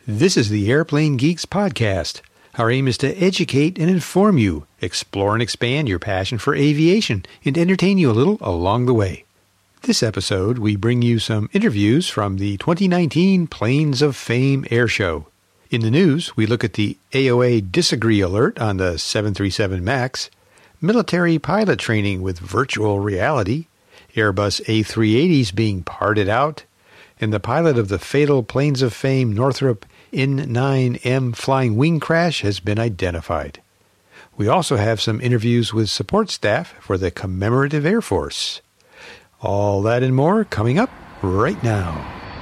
This is the Airplane Geeks podcast. Our aim is to educate and inform you, explore and expand your passion for aviation, and entertain you a little along the way. This episode, we bring you some interviews from the 2019 Planes of Fame Air Show. In the news, we look at the AOA disagree alert on the 737 MAX, military pilot training with virtual reality, Airbus A380s being parted out, and the pilot of the fatal Planes of Fame Northrop N9M flying wing crash has been identified. We also have some interviews with support staff for the Commemorative Air Force. All that and more coming up right now.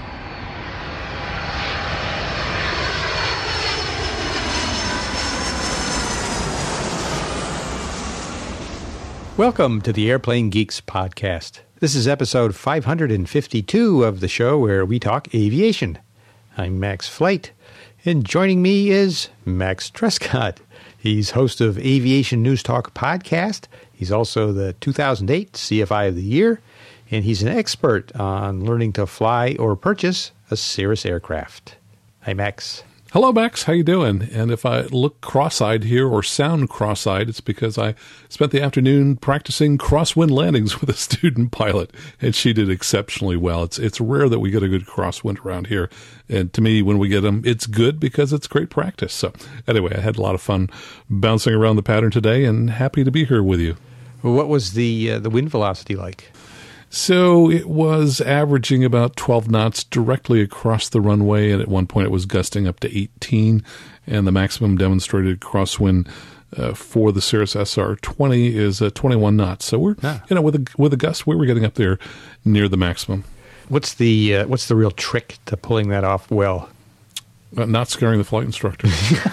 Welcome to the Airplane Geeks podcast. This is episode 552 of the show where we talk aviation. I'm Max Flight, and joining me is Max Trescott. He's host of Aviation News Talk podcast. He's also the 2008 CFI of the Year, and he's an expert on learning to fly or purchase a Cirrus aircraft. Hi, Max. Hello, Max. How you doing? And if I look cross-eyed here or sound cross-eyed, it's because I spent the afternoon practicing crosswind landings with a student pilot, and she did exceptionally well. It's rare that we get a good crosswind around here, and to me, when we get them, it's good because it's great practice. So anyway, I had a lot of fun bouncing around the pattern today, and happy to be here with you. What was the wind velocity like? So it was averaging about 12 knots directly across the runway, and at one point it was gusting up to 18, and the maximum demonstrated crosswind for the Cirrus SR-20 is 21 knots. So we're, with a gust, we were getting up there near the maximum. What's the real trick to pulling that off well? Not scaring the flight instructor.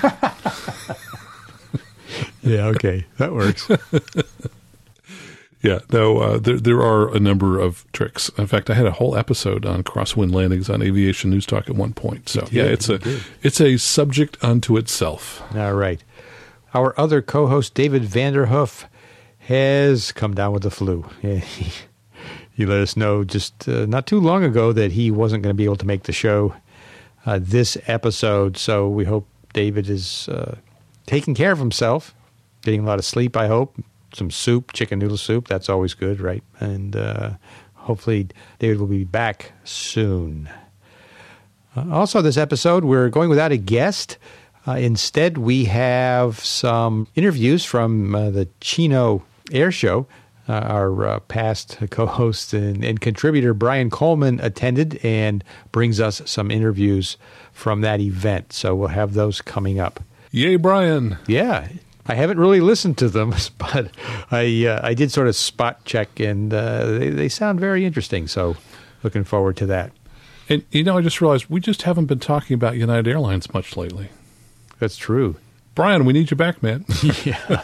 Yeah, okay, that works. Yeah, no, there are a number of tricks. In fact, I had a whole episode on crosswind landings on Aviation News Talk at one point. So, it's a subject unto itself. All right. Our other co-host, David Vanderhoof, has come down with the flu. He let us know just not too long ago that he wasn't going to be able to make the show this episode. So we hope David is taking care of himself, getting a lot of sleep, I hope. Some soup, chicken noodle soup. That's always good, right? And hopefully David will be back soon. Also, this episode, we're going without a guest. Instead, we have some interviews from the Chino Air Show. Our past co-host and contributor, Brian Coleman, attended and brings us some interviews from that event. So we'll have those coming up. Yay, Brian. Yeah. I haven't really listened to them, but I did sort of spot check, and they sound very interesting, so looking forward to that. And, I just realized we just haven't been talking about United Airlines much lately. That's true. Brian, we need you back, man. Yeah,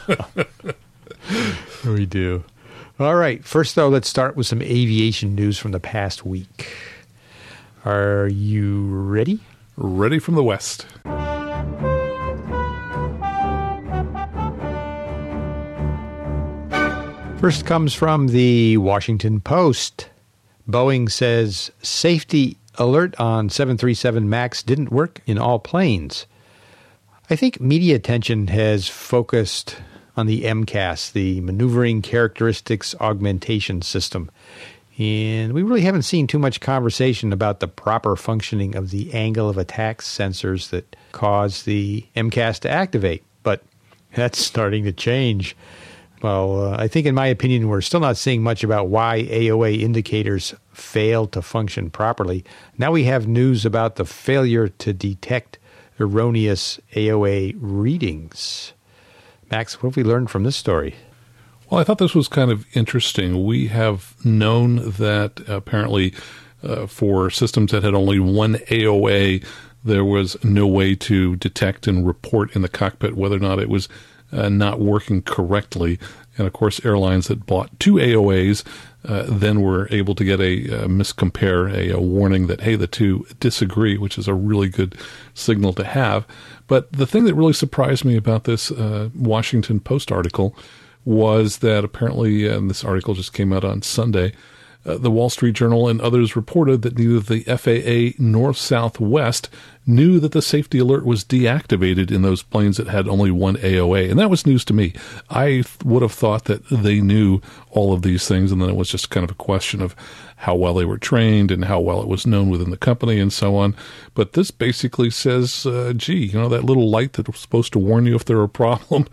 we do. All right. First, though, let's start with some aviation news from the past week. Are you ready? Ready from the West. First comes from the Washington Post. Boeing says safety alert on 737 MAX didn't work in all planes. I think media attention has focused on the MCAS, the Maneuvering Characteristics Augmentation System. And we really haven't seen too much conversation about the proper functioning of the angle of attack sensors that cause the MCAS to activate. But that's starting to change. Well, I think in my opinion, we're still not seeing much about why AOA indicators fail to function properly. Now we have news about the failure to detect erroneous AOA readings. Max, what have we learned from this story? Well, I thought this was kind of interesting. We have known that apparently for systems that had only one AOA, there was no way to detect and report in the cockpit whether or not it was not working correctly. And, of course, airlines that bought two AOAs then were able to get a miscompare, a warning that, hey, the two disagree, which is a really good signal to have. But the thing that really surprised me about this Washington Post article was that apparently, and this article just came out on Sunday, the Wall Street Journal and others reported that neither the FAA nor Southwest knew that the safety alert was deactivated in those planes that had only one AOA. And that was news to me. I would have thought that they knew all of these things, and then it was just kind of a question of how well they were trained and how well it was known within the company and so on. But this basically says, gee, that little light that was supposed to warn you if there were a problem,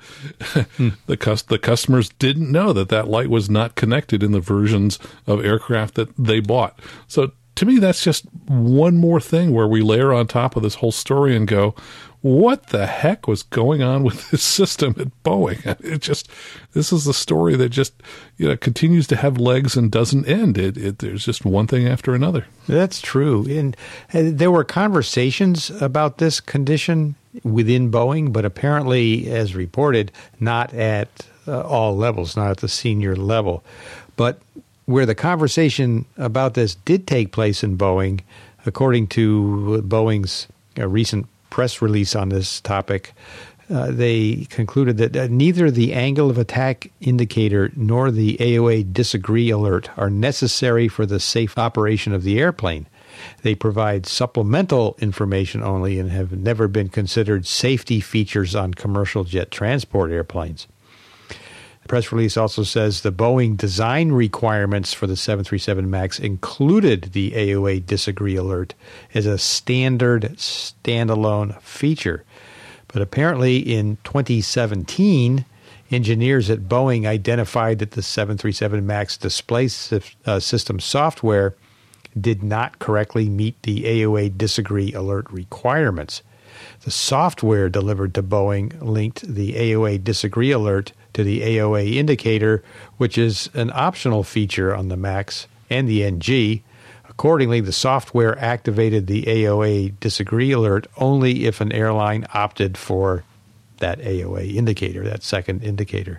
the customers didn't know that light was not connected in the versions of aircraft that they bought. So to me, that's just one more thing where we layer on top of this whole story and go, what the heck was going on with this system at Boeing? This is the story that just, continues to have legs and doesn't end. There's just one thing after another. That's true. And there were conversations about this condition within Boeing, but apparently, as reported, not at all levels, not at the senior level. But where the conversation about this did take place in Boeing, according to Boeing's recent press release on this topic, they concluded that neither the angle of attack indicator nor the AOA disagree alert are necessary for the safe operation of the airplane. They provide supplemental information only and have never been considered safety features on commercial jet transport airplanes. The press release also says the Boeing design requirements for the 737 MAX included the AOA disagree alert as a standard standalone feature. But apparently in 2017, engineers at Boeing identified that the 737 MAX display system software did not correctly meet the AOA disagree alert requirements. The software delivered to Boeing linked the AOA disagree alert to the AOA indicator, which is an optional feature on the MAX and the NG. Accordingly, the software activated the AOA disagree alert only if an airline opted for that AOA indicator, that second indicator.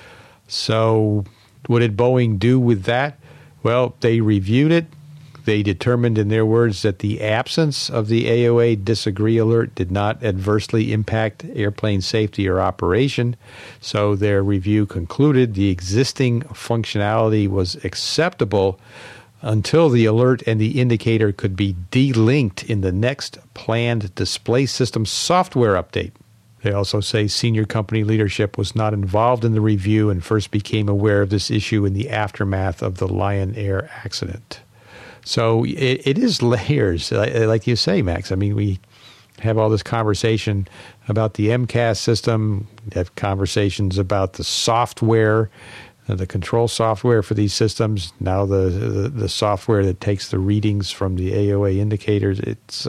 So what did Boeing do with that? Well, they reviewed it. They determined, in their words, that the absence of the AOA disagree alert did not adversely impact airplane safety or operation. So their review concluded the existing functionality was acceptable until the alert and the indicator could be delinked in the next planned display system software update. They also say senior company leadership was not involved in the review and first became aware of this issue in the aftermath of the Lion Air accident. So it is layers, like you say, Max. I mean, we have all this conversation about the MCAS system, have conversations about the software, the control software for these systems, now the software that takes the readings from the AOA indicators. It's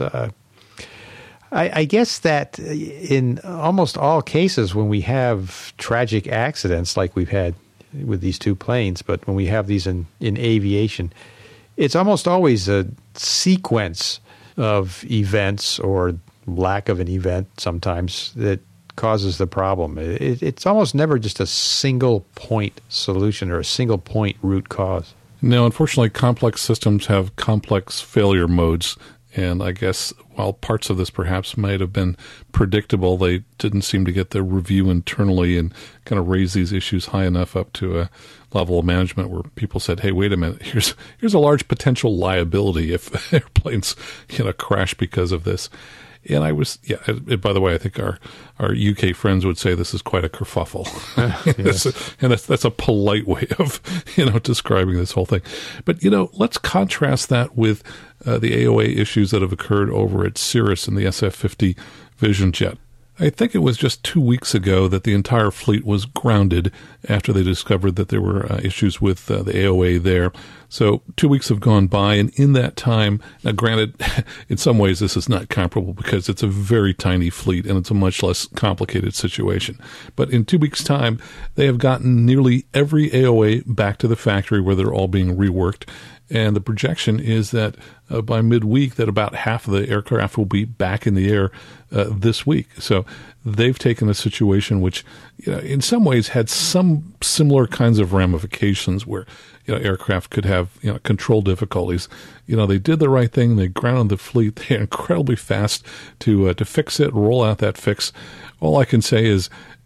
I guess that in almost all cases when we have tragic accidents like we've had with these two planes, but when we have these in aviation, it's almost always a sequence of events or lack of an event sometimes that causes the problem. It's almost never just a single point solution or a single point root cause. No, unfortunately, complex systems have complex failure modes. And I guess while parts of this perhaps might have been predictable, they didn't seem to get the review internally and kind of raise these issues high enough up to a level of management where people said, hey, wait a minute, here's a large potential liability if airplanes crash because of this. And I was, by the way, I think our UK friends would say this is quite a kerfuffle. Yes. And that's a polite way of, describing this whole thing. But, let's contrast that with the AOA issues that have occurred over at Cirrus and the SF-50 Vision Jet. I think it was just 2 weeks ago that the entire fleet was grounded after they discovered that there were issues with the AOA there. So 2 weeks have gone by, and in that time, now granted, in some ways this is not comparable because it's a very tiny fleet and it's a much less complicated situation. But in 2 weeks' time, they have gotten nearly every AOA back to the factory where they're all being reworked. And the projection is that by midweek that about half of the aircraft will be back in the air this week. So they've taken a situation which, in some ways had some similar kinds of ramifications where, aircraft could have, control difficulties. They did the right thing. They grounded the fleet. They're incredibly fast to fix it, roll out that fix. All I can say is,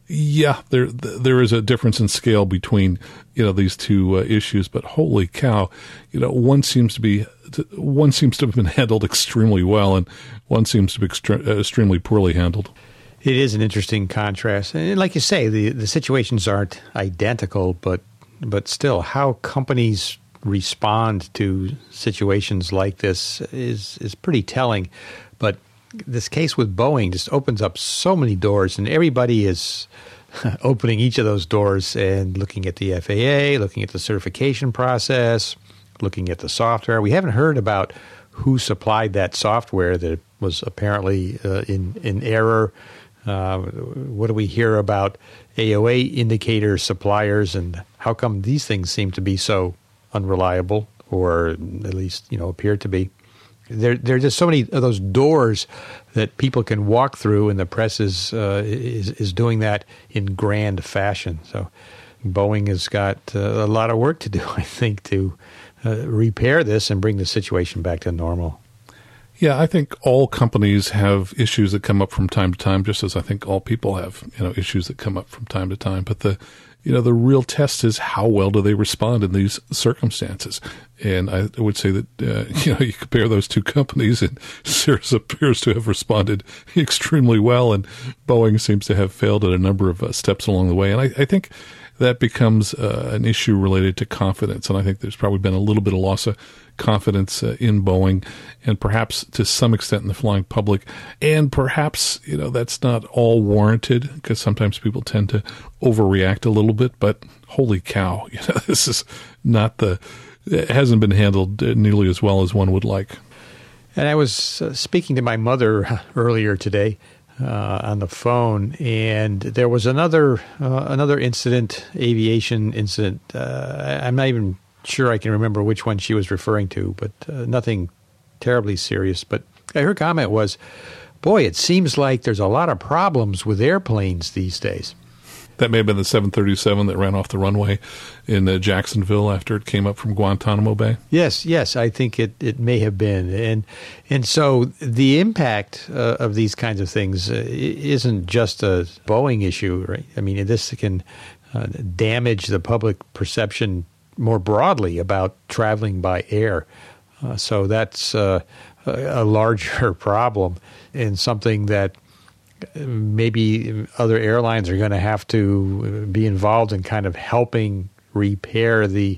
Yeah, there is a difference in scale between these two issues, but holy cow, one seems to have been handled extremely well, and one seems to be extremely poorly handled. It is an interesting contrast, and like you say, the situations aren't identical, but still, how companies respond to situations like this is pretty telling. But this case with Boeing just opens up so many doors, and everybody is opening each of those doors and looking at the FAA, looking at the certification process, looking at the software. We haven't heard about who supplied that software that was apparently in error. What do we hear about AOA indicator suppliers, and how come these things seem to be so unreliable, or at least appear to be? There are just so many of those doors that people can walk through, and the press is doing that in grand fashion. So Boeing has got a lot of work to do, I think, to repair this and bring the situation back to normal. Yeah, I think all companies have issues that come up from time to time, just as I think all people have issues that come up from time to time. But the real test is how well do they respond in these circumstances. And I would say that, you compare those two companies, and Cirrus appears to have responded extremely well, and Boeing seems to have failed at a number of steps along the way. And I think that becomes an issue related to confidence. And I think there's probably been a little bit of loss of confidence in Boeing, and perhaps to some extent in the flying public. And perhaps, that's not all warranted, because sometimes people tend to overreact a little bit. But holy cow, this is not it hasn't been handled nearly as well as one would like. And I was speaking to my mother earlier today on the phone, and there was another incident, aviation incident. I'm not even sure I can remember which one she was referring to, but nothing terribly serious. But her comment was, boy, it seems like there's a lot of problems with airplanes these days. That may have been the 737 that ran off the runway in Jacksonville after it came up from Guantanamo Bay. Yes, I think it may have been. And so the impact of these kinds of things isn't just a Boeing issue, right? I mean, this can damage the public perception more broadly about traveling by air. So that's a larger problem, and something that maybe other airlines are going to have to be involved in kind of helping repair the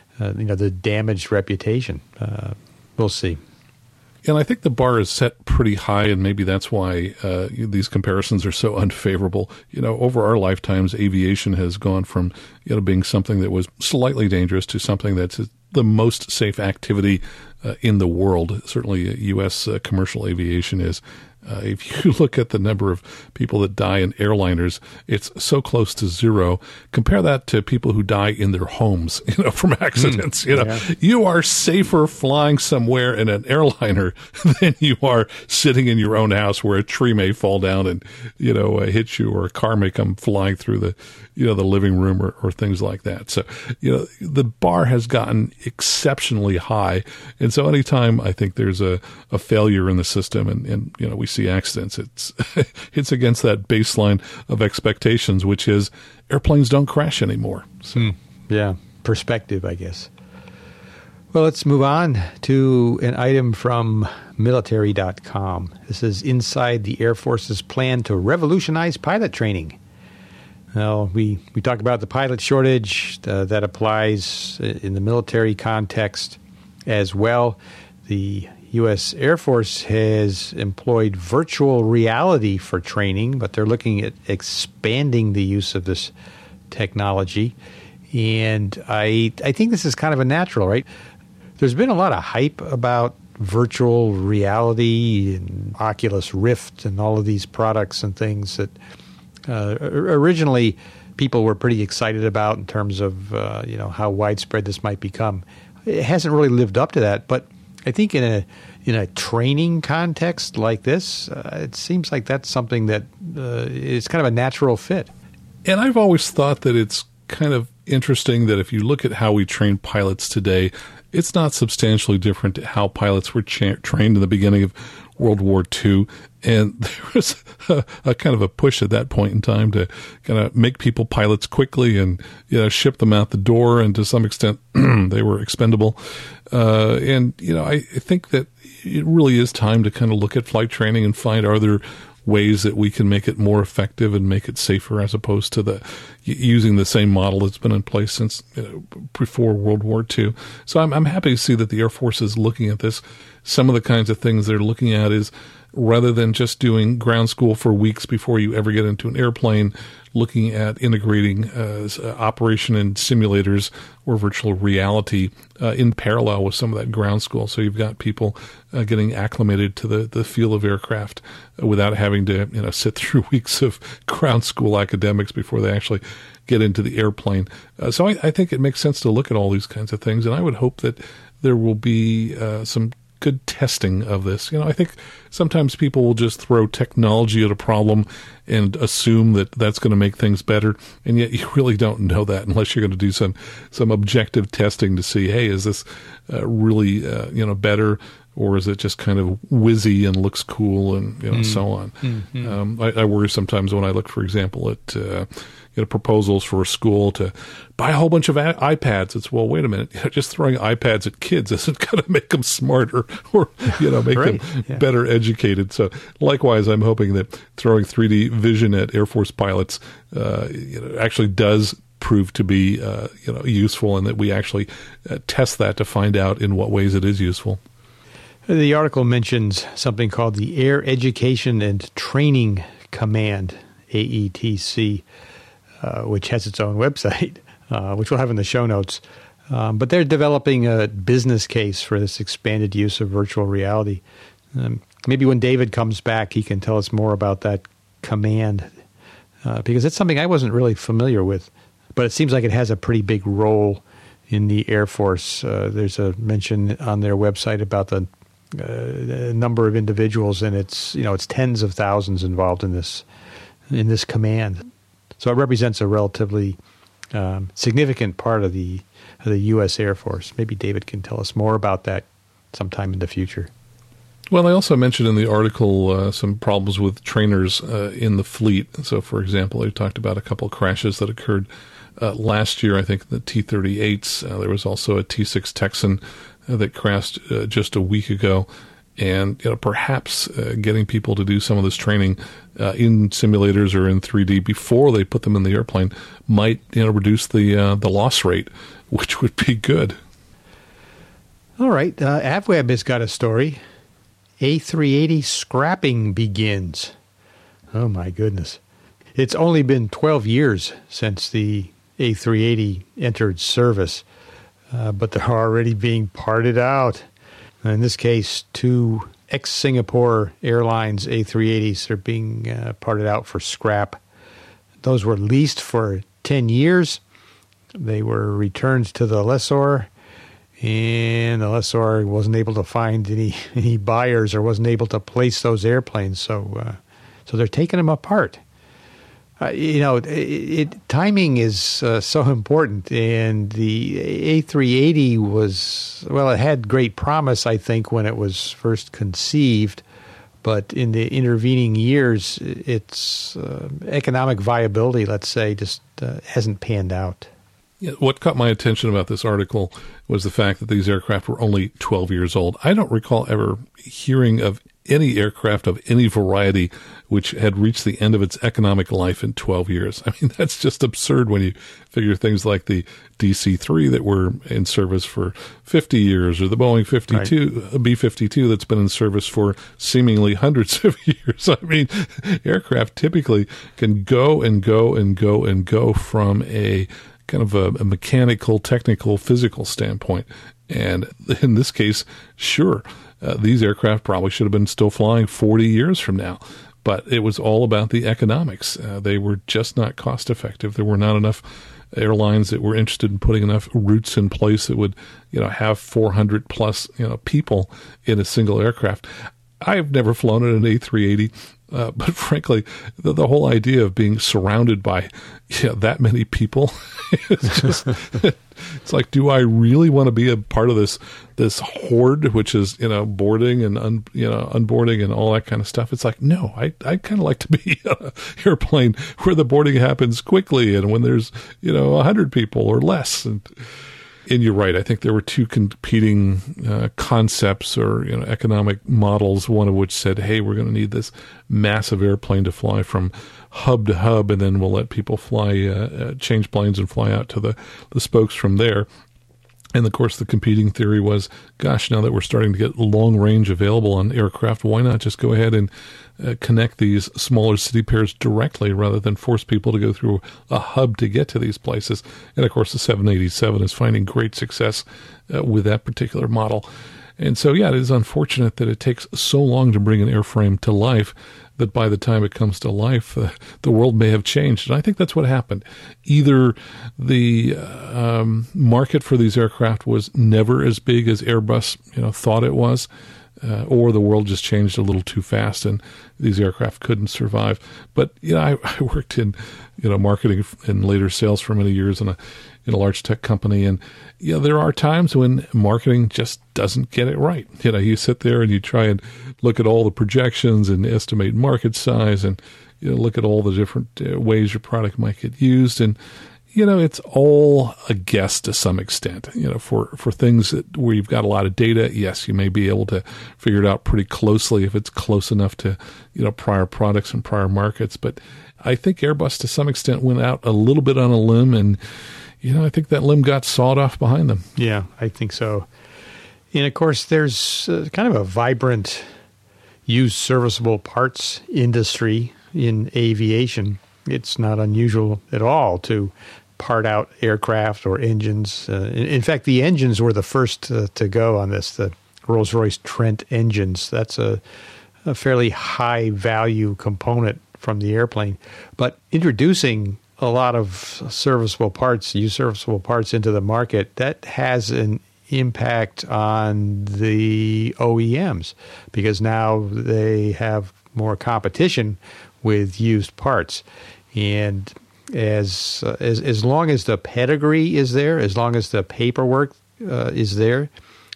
damaged reputation. We'll see. And I think the bar is set pretty high, and maybe that's why these comparisons are so unfavorable. Over our lifetimes, aviation has gone from being something that was slightly dangerous to something that's the most safe activity in the world. Certainly, U.S. Commercial aviation is. If you look at the number of people that die in airliners, it's so close to zero. Compare that to people who die in their homes, from accidents. You are safer flying somewhere in an airliner than you are sitting in your own house where a tree may fall down and, hit you, or a car may come flying through the living room or things like that. So, the bar has gotten exceptionally high. And so anytime I think there's a failure in the system and we see accidents, it's against that baseline of expectations, which is airplanes don't crash anymore. So. Yeah, perspective, I guess. Well, let's move on to an item from military.com. This is inside the Air Force's plan to revolutionize pilot training. Well, we talked about the pilot shortage that applies in the military context as well. The U.S. Air Force has employed virtual reality for training, but they're looking at expanding the use of this technology. And I think this is kind of a natural, right? There's been a lot of hype about virtual reality and Oculus Rift and all of these products and things that originally people were pretty excited about in terms of how widespread this might become. It hasn't really lived up to that, but I think in a training context like this, it seems like that's something that is kind of a natural fit. And I've always thought that it's kind of interesting that if you look at how we train pilots today, it's not substantially different to how pilots were trained in the beginning of World War II. And there was a kind of a push at that point in time to kind of make people pilots quickly and, ship them out the door. And to some extent, they were expendable. I think that it really is time to kind of look at flight training and find, are there ways that we can make it more effective and make it safer, as opposed to using the same model that's been in place since before World War II. So I'm happy to see that the Air Force is looking at this. Some of the kinds of things they're looking at is, rather than just doing ground school for weeks before you ever get into an airplane, looking at integrating operation in simulators or virtual reality in parallel with some of that ground school. So you've got people getting acclimated to the feel of aircraft without having to sit through weeks of ground school academics before they actually get into the airplane. So I think it makes sense to look at all these kinds of things, and I would hope that there will be some good testing of this. I think sometimes people will just throw technology at a problem and assume that that's going to make things better, and yet you really don't know that unless you're going to do some objective testing to see, hey, is this really better, or is it just kind of whizzy and looks cool and so on. Mm-hmm. I worry sometimes when I look, for example, at proposals for a school to buy a whole bunch of iPads. It's, well, wait a minute, just throwing iPads at kids isn't going to make them smarter or make them better educated. So likewise, I'm hoping that throwing 3D vision at Air Force pilots actually does prove to be useful, and that we actually test that to find out in what ways it is useful. The article mentions something called the Air Education and Training Command, AETC, which has its own website, which we'll have in the show notes. But they're developing a business case for this expanded use of virtual reality. Maybe when David comes back, he can tell us more about that command, because it's something I wasn't really familiar with. But it seems like it has a pretty big role in the Air Force. There's a mention on their website about the number of individuals, and it's tens of thousands involved in this command. So it represents a relatively significant part of the U.S. Air Force. Maybe David can tell us more about that sometime in the future. Well, I also mentioned in the article some problems with trainers in the fleet. So, for example, I talked about a couple of crashes that occurred last year. I think the T-38s. There was also a T-6 Texan that crashed just a week ago. And perhaps getting people to do some of this training in simulators or in 3D before they put them in the airplane might reduce the loss rate, which would be good. All right, Avweb has got a story. A380 scrapping begins. Oh my goodness! It's only been 12 years since the A380 entered service, but they're already being parted out. In this case, 2 ex-Singapore Airlines A380s are being parted out for scrap. Those were leased for 10 years. They were returned to the lessor, and the lessor wasn't able to find any buyers or wasn't able to place those airplanes. So they're taking them apart. Timing is so important, and the A380 it had great promise, I think, when it was first conceived, but in the intervening years, its economic viability, let's say, just hasn't panned out. Yeah, what caught my attention about this article was the fact that these aircraft were only 12 years old. I don't recall ever hearing of any aircraft of any variety which had reached the end of its economic life in 12 years. I mean, that's just absurd when you figure things like the DC-3 that were in service for 50 years, or the Boeing B-52 that's been in service for seemingly hundreds of years. I mean, aircraft typically can go and go and go and go from a kind of a mechanical, technical, physical standpoint. And in this case, sure, these aircraft probably should have been still flying 40 years from now. But it was all about the economics. They were just not cost effective. There were not enough airlines that were interested in putting enough routes in place that would, have 400 plus, people in a single aircraft. I've never flown in an A380. But frankly, the whole idea of being surrounded by that many people, it's just, it's like, do I really want to be a part of this horde, which is, boarding and, unboarding and all that kind of stuff? It's like, no, I kind of like to be on an airplane where the boarding happens quickly and when there's, 100 people or less. And you're right. I think there were two competing concepts or economic models, one of which said, hey, we're going to need this massive airplane to fly from hub to hub, and then we'll let people fly, change planes and fly out to the spokes from there. And, of course, the competing theory was, gosh, now that we're starting to get long range available on aircraft, why not just go ahead and connect these smaller city pairs directly rather than force people to go through a hub to get to these places? And, of course, the 787 is finding great success with that particular model. And so, yeah, it is unfortunate that it takes so long to bring an airframe to life that by the time it comes to life, the world may have changed. And I think that's what happened. Either the market for these aircraft was never as big as Airbus thought it was, or the world just changed a little too fast and these aircraft couldn't survive. But I worked in marketing and later sales for many years in a large tech company, and there are times when marketing just doesn't get it right. You sit there and you try and look at all the projections and estimate market size, and look at all the different ways your product might get used, and it's all a guess to some extent. For things where you've got a lot of data, yes, you may be able to figure it out pretty closely if it's close enough to prior products and prior markets. But I think Airbus to some extent went out a little bit on a limb, and I think that limb got sawed off behind them. Yeah, I think so. And, of course, there's kind of a vibrant used serviceable parts industry in aviation. It's not unusual at all to part out aircraft or engines. In fact, the engines were the first to go on this, the Rolls-Royce Trent engines. That's a fairly high-value component from the airplane. But introducing a lot of serviceable parts, used serviceable parts into the market, that has an impact on the OEMs because now they have more competition with used parts. And as long as the pedigree is there, as long as the paperwork is there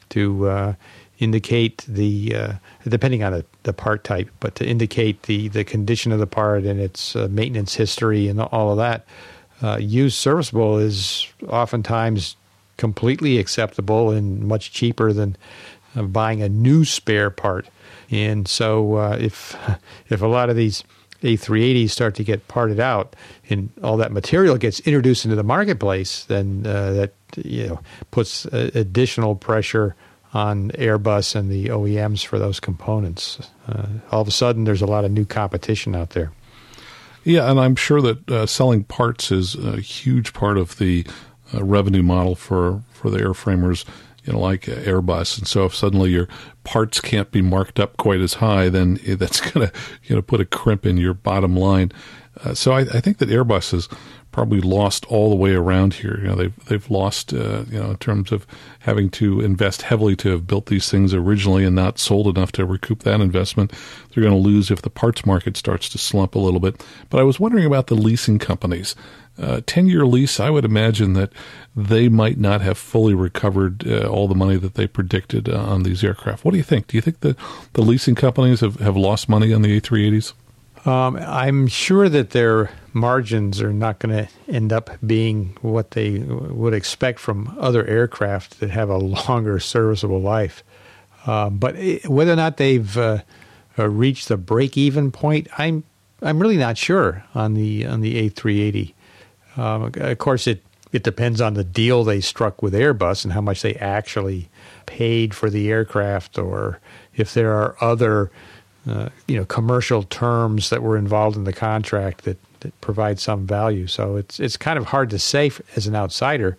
to indicate the depending on the part type, but to indicate the condition of the part and its maintenance history and all of that, used serviceable is oftentimes completely acceptable and much cheaper than buying a new spare part. And so if a lot of these A380s start to get parted out and all that material gets introduced into the marketplace, then that puts additional pressure on Airbus and the OEMs for those components. All of a sudden, there's a lot of new competition out there. Yeah, and I'm sure that selling parts is a huge part of the revenue model for the airframers, like Airbus. And so if suddenly your parts can't be marked up quite as high, then that's going to put a crimp in your bottom line. So I think that Airbus has probably lost all the way around here. They've lost, in terms of having to invest heavily to have built these things originally and not sold enough to recoup that investment. They're going to lose if the parts market starts to slump a little bit. But I was wondering about the leasing companies. 10-year lease, I would imagine that they might not have fully recovered all the money that they predicted on these aircraft. What do you think? Do you think the leasing companies have lost money on the A380s? I'm sure that their margins are not going to end up being what they would expect from other aircraft that have a longer serviceable life. But whether or not they've reached the break-even point, I'm really not sure on the A380. Of course, it depends on the deal they struck with Airbus and how much they actually paid for the aircraft, or if there are other commercial terms that were involved in the contract that provide some value. So it's kind of hard to say as an outsider.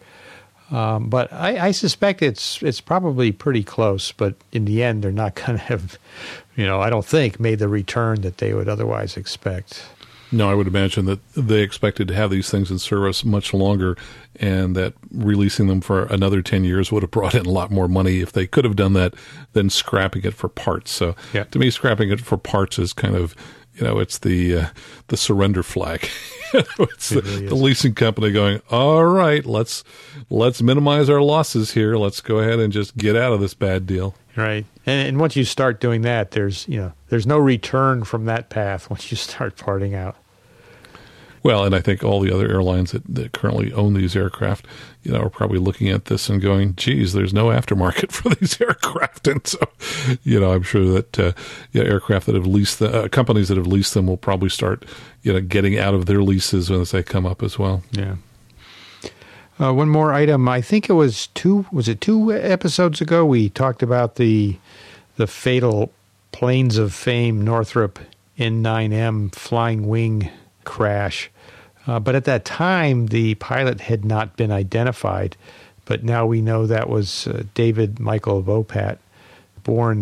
But I suspect it's probably pretty close. But in the end, they're not going to have, I don't think, made the return that they would otherwise expect. No, I would imagine that they expected to have these things in service much longer, and that releasing them for another 10 years would have brought in a lot more money if they could have done that than scrapping it for parts. So to me, scrapping it for parts is kind of it's the surrender flag. It's really the leasing company going, all right, let's minimize our losses here. Let's go ahead and just get out of this bad deal. Right. And once you start doing that, there's no return from that path once you start parting out. Well, and I think all the other airlines that currently own these aircraft, are probably looking at this and going, geez, there's no aftermarket for these aircraft. And so, I'm sure that aircraft that have leased companies that have leased them will probably start, getting out of their leases as they come up as well. Yeah. One more item. I think it was two episodes ago we talked about the fatal Planes of Fame Northrop N9M flying wing crash. But at that time, the pilot had not been identified. But now we know that was David Michael Vopat, born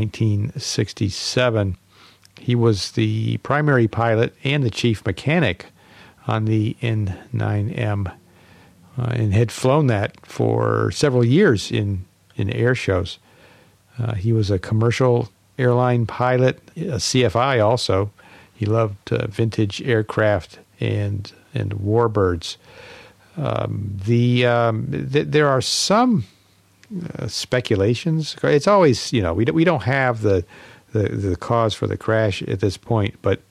1967. He was the primary pilot and the chief mechanic on the N9M and had flown that for several years in air shows. He was a commercial airline pilot, a CFI also. He loved vintage aircraft and warbirds. There are some speculations. It's always, we don't have the cause for the crash at this point, but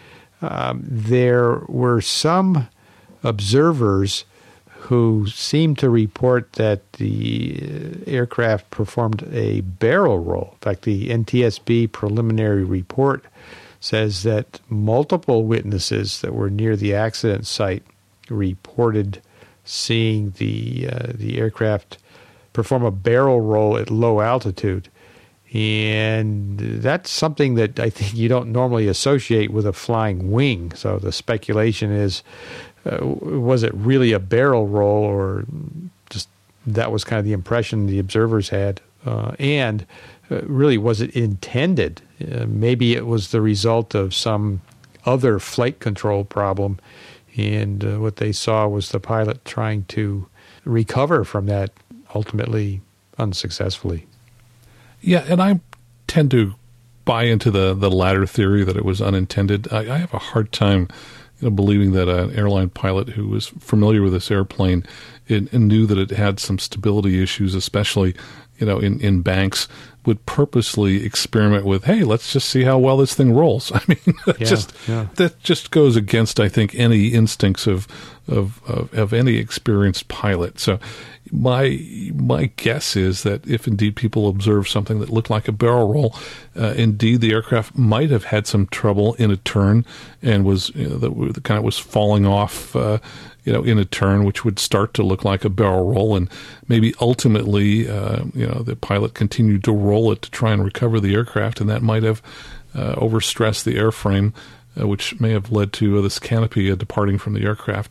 there were some observers who seemed to report that the aircraft performed a barrel roll. In fact, the NTSB preliminary report says that multiple witnesses that were near the accident site reported seeing the aircraft perform a barrel roll at low altitude. And that's something that I think you don't normally associate with a flying wing. So the speculation is, was it really a barrel roll, or just that was kind of the impression the observers had? And really, was it intended? Maybe it was the result of some other flight control problem, and what they saw was the pilot trying to recover from that, ultimately unsuccessfully. Yeah, and I tend to buy into the latter theory that it was unintended. I have a hard time believing that an airline pilot who was familiar with this airplane and knew that it had some stability issues, especially in banks, would purposely experiment with, hey, let's just see how well this thing rolls. I mean, that just goes against, I think, any instincts of any experienced pilot. So my guess is that if indeed people observed something that looked like a barrel roll, indeed the aircraft might have had some trouble in a turn and was the kind of was falling off in a turn, which would start to look like a barrel roll, and maybe ultimately, the pilot continued to roll it to try and recover the aircraft, and that might have overstressed the airframe, which may have led to this canopy departing from the aircraft.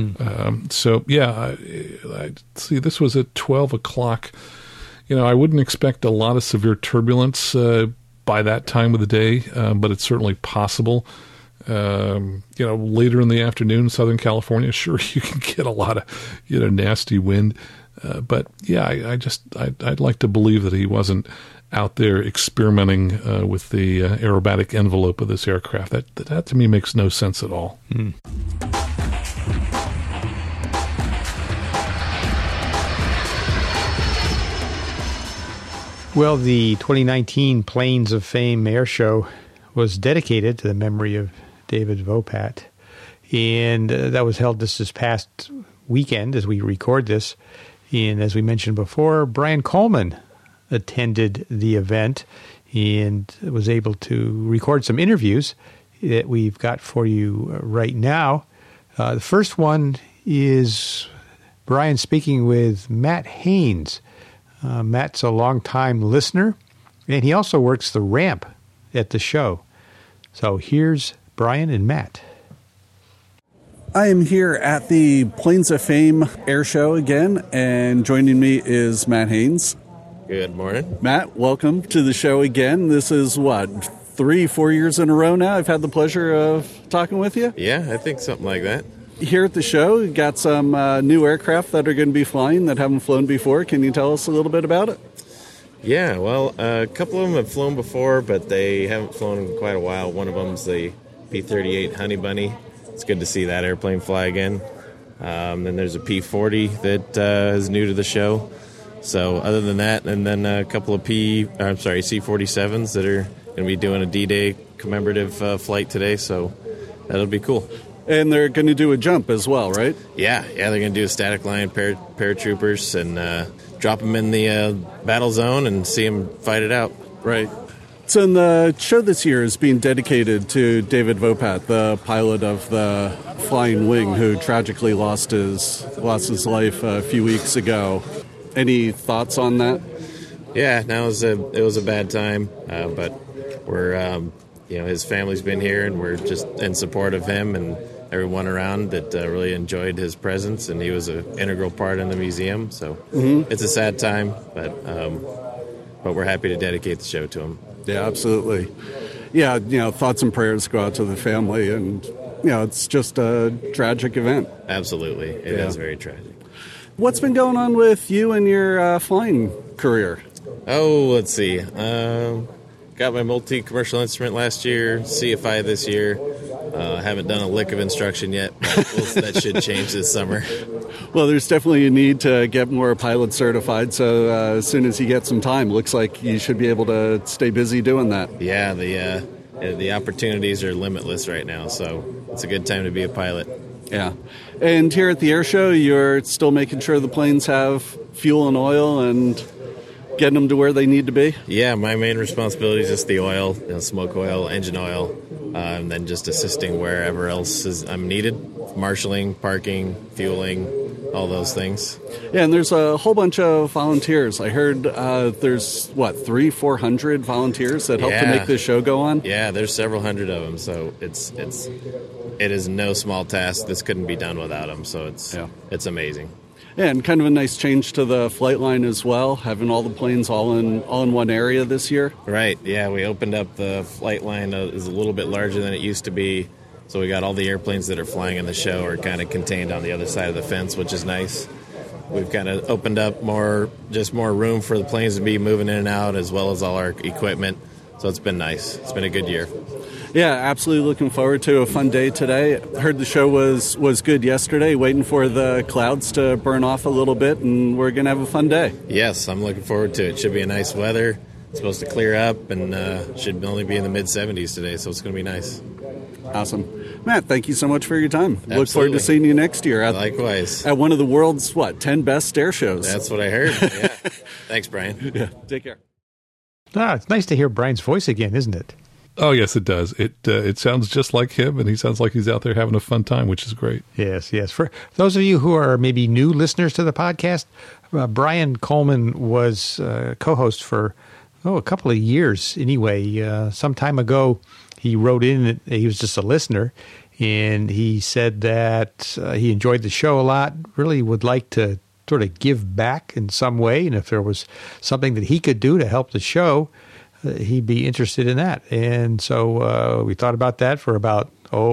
I see. This was at 12 o'clock. I wouldn't expect a lot of severe turbulence by that time of the day, but it's certainly possible. Later in the afternoon, Southern California, sure, you can get a lot of, nasty wind. But yeah, I'd like to believe that he wasn't out there experimenting with the aerobatic envelope of this aircraft. That to me makes no sense at all. Well, the 2019 Planes of Fame Air Show was dedicated to the memory of David Vopat, and that was held this past weekend as we record this. And as we mentioned before, Brian Coleman attended the event and was able to record some interviews that we've got for you right now. The first one is Brian speaking with Matt Haynes. Matt's a longtime listener, and he also works the ramp at the show. So here's Brian and Matt. I am here at the Planes of Fame Air Show again, and joining me is Matt Haynes. Good morning. Matt, welcome to the show again. This is 3-4 years in a row now I've had the pleasure of talking with you? Yeah, I think something like that. Here at the show, you got some new aircraft that are going to be flying that haven't flown before. Can you tell us a little bit about it? Yeah, well, a couple of them have flown before, but they haven't flown in quite a while. One of them's the P-38 Honey Bunny. It's good to see that airplane fly again. Then there's a P-40 that is new to the show. So other than that, and then a couple of C-47s that are going to be doing a D-Day commemorative flight today, so that'll be cool. And they're going to do a jump as well, right? Yeah, they're going to do a static line paratroopers and drop them in the battle zone and see them fight it out. Right. So the show this year is being dedicated to David Vopat, the pilot of the Flying Wing, who tragically lost his life a few weeks ago. Any thoughts on that? Yeah, it was a bad time, but we're his family's been here, and we're just in support of him and everyone around that really enjoyed his presence, and he was an integral part in the museum. So It's a sad time, but we're happy to dedicate the show to him. Yeah, absolutely. Yeah, thoughts and prayers go out to the family, and it's just a tragic event. Absolutely, it is very tragic. What's been going on with you and your flying career? Oh, let's see. Got my multi-commercial instrument last year, CFI this year. Haven't done a lick of instruction yet, but that should change this summer. Well, there's definitely a need to get more pilots certified, so as soon as you get some time, looks like you should be able to stay busy doing that. Yeah, the opportunities are limitless right now, so it's a good time to be a pilot. Yeah. And here at the air show, you're still making sure the planes have fuel and oil and getting them to where they need to be? Yeah, my main responsibility is just the oil, smoke oil, engine oil, and then just assisting wherever else I'm needed. Marshalling, parking, fueling, all those things. Yeah, and there's a whole bunch of volunteers. I heard there's, 300-400 volunteers that help to make this show go on? Yeah, there's several hundred of them, so it is no small task. This couldn't be done without them, so it's amazing. Yeah, and kind of a nice change to the flight line as well, having all the planes all in one area this year. Right, yeah, we opened up the flight line. Is a little bit larger than it used to be, so we got all the airplanes that are flying in the show are kind of contained on the other side of the fence, which is nice. We've kind of opened up more room for the planes to be moving in and out, as well as all our equipment, so it's been nice. It's been a good year. Yeah, absolutely looking forward to a fun day today. Heard the show was good yesterday, waiting for the clouds to burn off a little bit, and we're going to have a fun day. Yes, I'm looking forward to it. Should be a nice weather. It's supposed to clear up, and should only be in the mid-70s today, so it's going to be nice. Awesome. Matt, thank you so much for your time. Absolutely. Look forward to seeing you next year. Likewise. At one of the world's, 10 best air shows. That's what I heard. Yeah. Thanks, Brian. Yeah, take care. It's nice to hear Brian's voice again, isn't it? Oh, yes, it does. It sounds just like him, and he sounds like he's out there having a fun time, which is great. Yes. For those of you who are maybe new listeners to the podcast, Brian Coleman was co-host for, a couple of years anyway. Some time ago, he wrote in, he was just a listener, and he said that he enjoyed the show a lot, really would like to sort of give back in some way, and if there was something that he could do to help the show, he'd be interested in that. And so we thought about that for about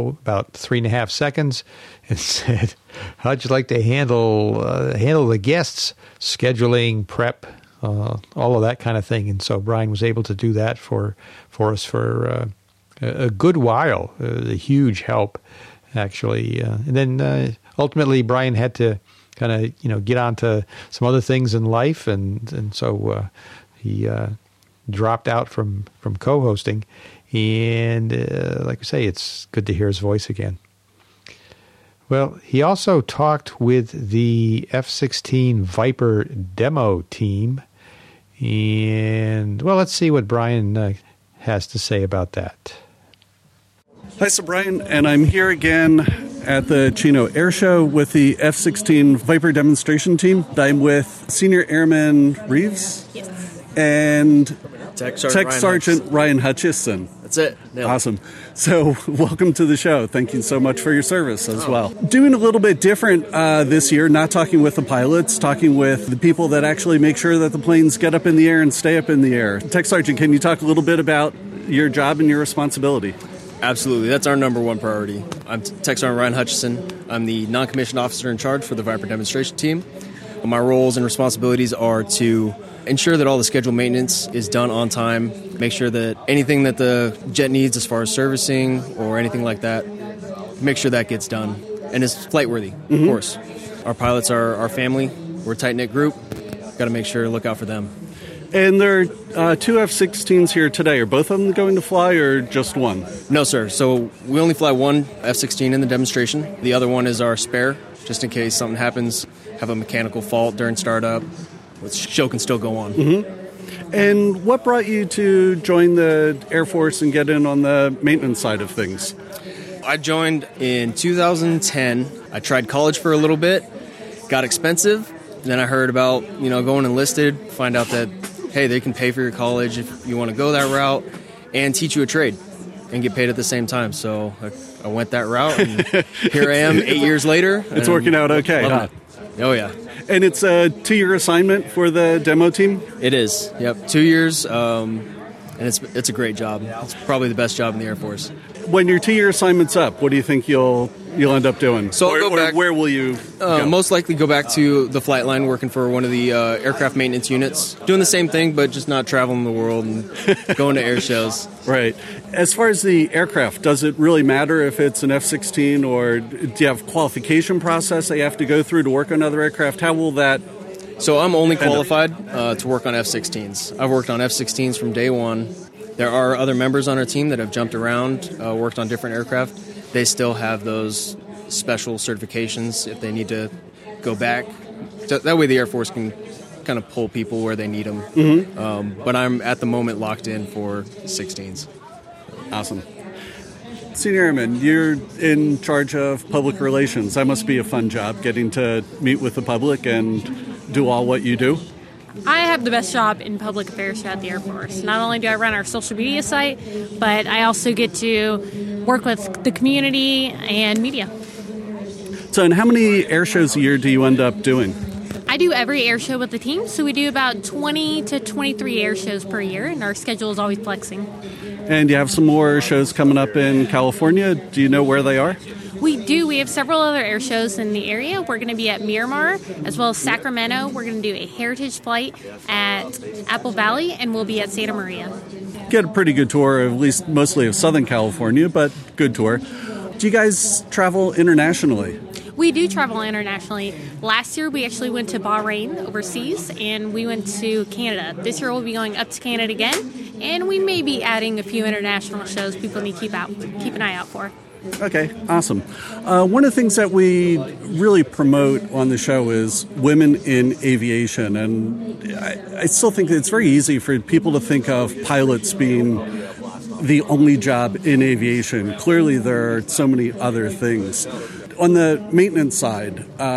3.5 seconds and said, how'd you like to handle the guests, scheduling, prep, all of that kind of thing. And so Brian was able to do that for us for a good while, a huge help, actually. And then ultimately Brian had to kind of, get on to some other things in life. And so he dropped out from co-hosting, and like I say, it's good to hear his voice again. Well, he also talked with the F-16 Viper demo team, and let's see what Brian has to say about that. Hi, so Brian, and I'm here again at the Chino Air Show with the F-16 Viper demonstration team. I'm with Senior Airman Reeves. Yes. And Tech Sergeant Ryan Hutchison. That's it. Nailed it. Awesome. So welcome to the show. Thank you so much for your service as well. Doing a little bit different this year, not talking with the pilots, talking with the people that actually make sure that the planes get up in the air and stay up in the air. Tech Sergeant, can you talk a little bit about your job and your responsibility? Absolutely. That's our number one priority. I'm Tech Sergeant Ryan Hutchison. I'm the non-commissioned officer in charge for the Viper demonstration team. My roles and responsibilities are to ensure that all the scheduled maintenance is done on time, make sure that anything that the jet needs as far as servicing or anything like that, make sure that gets done. And it's flight worthy, of course. Our pilots are our family. We're a tight-knit group. Got to make sure to look out for them. And there are two F-16s here today. Are both of them going to fly or just one? No, sir. So we only fly one F-16 in the demonstration. The other one is our spare, just in case something happens, have a mechanical fault during startup. The show can still go on. And what brought you to join the Air Force and get in on the maintenance side of things? I joined in 2010. I tried college for a little bit, got expensive. Then I heard about, going enlisted, find out that, hey, they can pay for your college if you want to go that route and teach you a trade and get paid at the same time. So I went that route, and here I am 8 years later. It's working out okay, huh? Oh, yeah. And it's a 2-year assignment for the demo team? It is, yep. 2 years, and it's a great job. It's probably the best job in the Air Force. When your 2-year assignment's up, what do you think you'll end up doing? So I'll go back, where will you go? Most likely go back to the flight line, working for one of the aircraft maintenance units, doing the same thing, but just not traveling the world and going to air shows. Right. As far as the aircraft, does it really matter if it's an F-16, or do you have a qualification process that you have to go through to work on other aircraft? How will that... So I'm only qualified to work on F-16s. I've worked on F-16s from day one. There are other members on our team that have jumped around, worked on different aircraft. They still have those special certifications if they need to go back. So that way the Air Force can kind of pull people where they need them. But I'm at the moment locked in for 16s. Awesome. Senior Airman, you're in charge of public relations. That must be a fun job, getting to meet with the public and do all what you do. I have the best job in public affairs at the Air Force. Not only do I run our social media site, but I also get to work with the community and media. So, and how many air shows a year do you end up doing? I do every air show with the team, so we do about 20 to 23 air shows per year, and our schedule is always flexing. And you have some more shows coming up in California. Do you know where they are? We do. We have several other air shows in the area. We're going to be at Miramar as well as Sacramento. We're going to do a heritage flight at Apple Valley, and we'll be at Santa Maria. Get a pretty good tour, at least mostly of Southern California, but good tour. Do you guys travel internationally? We do travel internationally. Last year, we actually went to Bahrain overseas, and we went to Canada. This year, we'll be going up to Canada again, and we may be adding a few international shows people need to keep an eye out for. Okay, awesome. One of the things that we really promote on the show is women in aviation, and I still think that it's very easy for people to think of pilots being the only job in aviation. Clearly, there are so many other things. On the maintenance side,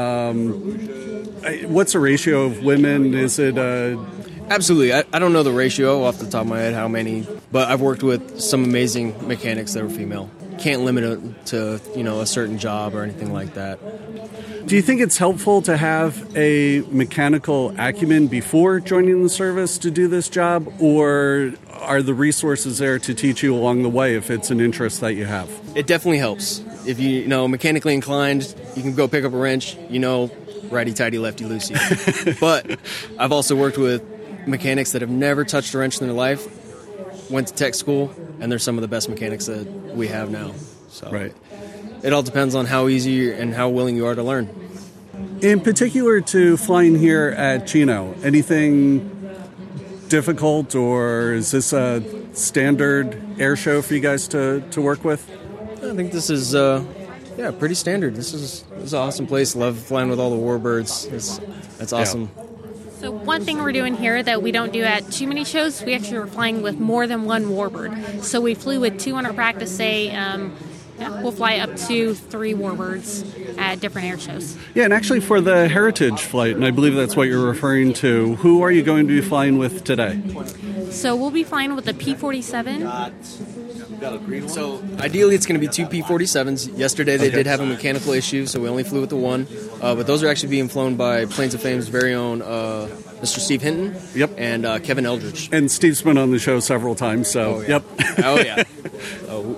what's the ratio of women? Is it Absolutely. I don't know the ratio off the top of my head, how many, but I've worked with some amazing mechanics that are female. Can't limit it to, a certain job or anything like that. Do you think it's helpful to have a mechanical acumen before joining the service to do this job, or are the resources there to teach you along the way if it's an interest that you have? It definitely helps. If you mechanically inclined, you can go pick up a wrench, righty-tighty, lefty-loosey. But I've also worked with mechanics that have never touched a wrench in their life, went to tech school, and they're some of the best mechanics that we have now. So right. It all depends on how easy and how willing you are to learn. In particular to flying here at Chino, anything difficult, or is this a standard air show for you guys to work with? I think this is pretty standard. This is an awesome place. Love flying with all the warbirds. That's awesome. Yeah. So one thing we're doing here that we don't do at too many shows, we actually are flying with more than one warbird. So we flew with 2 on our practice day. We'll fly up to 3 warbirds at different air shows. Yeah, and actually for the heritage flight, and I believe that's what you're referring to, who are you going to be flying with today? So we'll be flying with the P-47. So ideally it's going to be 2 P-47s. Yesterday they did have a mechanical issue, so we only flew with the one. But those are actually being flown by Planes of Fame's very own Mr. Steve Hinton and Kevin Eldridge. And Steve's been on the show several times, so Oh, yeah.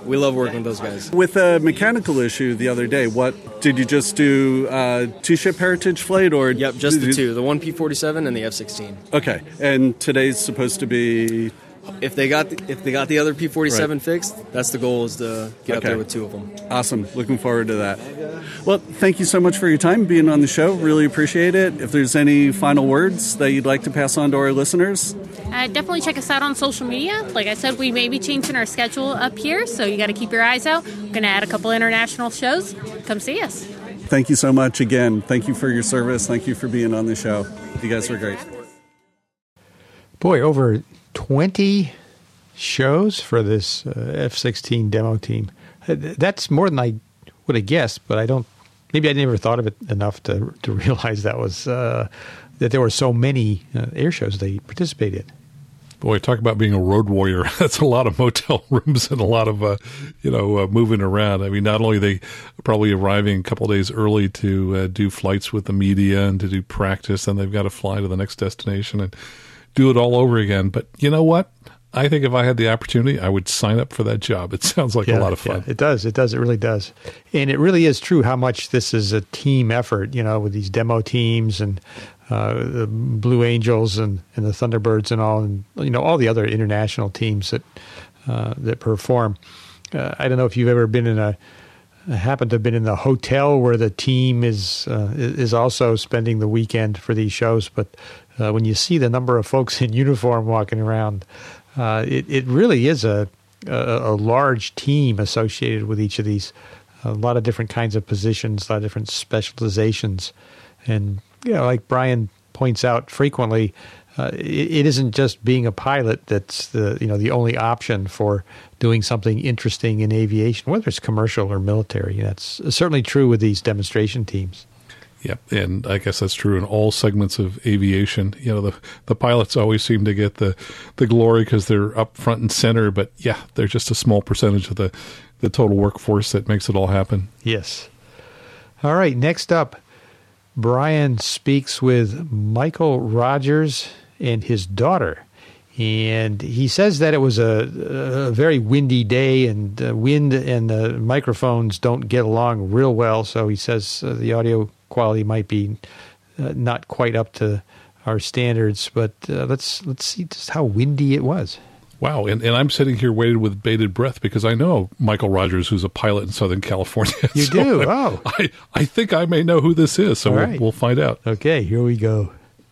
We love working with those guys. With a mechanical issue the other day, what did you just do? Two-ship Heritage flight, or Yep, just the two, the one P-47 and the F-16. Okay, and today's supposed to be. If they got the other P-47 Right. fixed, that's the goal, is to get up there with two of them. Awesome. Looking forward to that. Well, thank you so much for your time being on the show. Really appreciate it. If there's any final words that you'd like to pass on to our listeners. Definitely check us out on social media. Like I said, we may be changing our schedule up here, so you got to keep your eyes out. We're going to add a couple international shows. Come see us. Thank you so much again. Thank you for your service. Thank you for being on the show. You guys were great. Boy, over 20 shows for this F-16 demo team. That's more than I would have guessed, but maybe I never thought of it enough to realize that was that there were so many air shows they participated in. Boy, talk about being a road warrior. That's a lot of motel rooms and a lot of, moving around. I mean, not only are they probably arriving a couple of days early to do flights with the media and to do practice, and they've got to fly to the next destination and do it all over again. But you know what? I think if I had the opportunity, I would sign up for that job. It sounds like a lot of fun. Yeah, it does. It really does. And it really is true how much this is a team effort, with these demo teams and the Blue Angels and the Thunderbirds and all, and, all the other international teams that perform. I don't know if you've ever been happened to have been in the hotel where the team is also spending the weekend for these shows, but when you see the number of folks in uniform walking around, it really is a large team associated with each of these. A lot of different kinds of positions, a lot of different specializations, and like Brian points out frequently, it isn't just being a pilot that's the only option for doing something interesting in aviation, whether it's commercial or military. That's certainly true with these demonstration teams. Yep, and I guess that's true in all segments of aviation. The pilots always seem to get the glory because they're up front and center, but yeah, they're just a small percentage of the total workforce that makes it all happen. Yes. All right, next up, Brian speaks with Michael Rogers and his daughter. And he says that it was a very windy day, and wind and the microphones don't get along real well. So he says the audio quality might be not quite up to our standards. But let's see just how windy it was. Wow, and I'm sitting here waiting with bated breath because I know Michael Rogers, who's a pilot in Southern California. You do? Oh. I think I may know who this is, so we'll find out. Okay, here we go.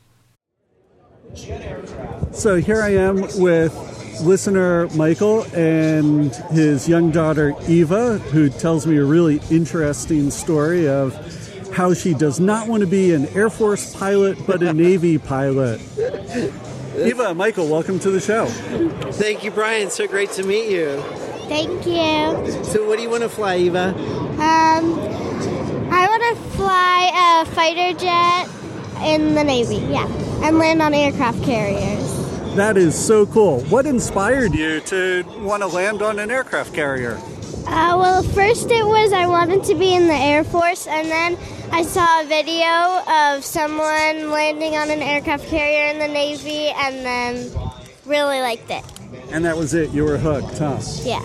So here I am with listener Michael and his young daughter Eva, who tells me a really interesting story of how she does not want to be an Air Force pilot, but a Navy pilot. Eva, Michael, welcome to the show. Thank you, Brian. So great to meet you. Thank you. So what do you want to fly, Eva? I want to fly a fighter jet in the Navy, and land on aircraft carriers. That is so cool. What inspired you to want to land on an aircraft carrier? Well, first it was I wanted to be in the Air Force, and then I saw a video of someone landing on an aircraft carrier in the Navy, and then really liked it. And that was it? You were hooked, huh? Yeah.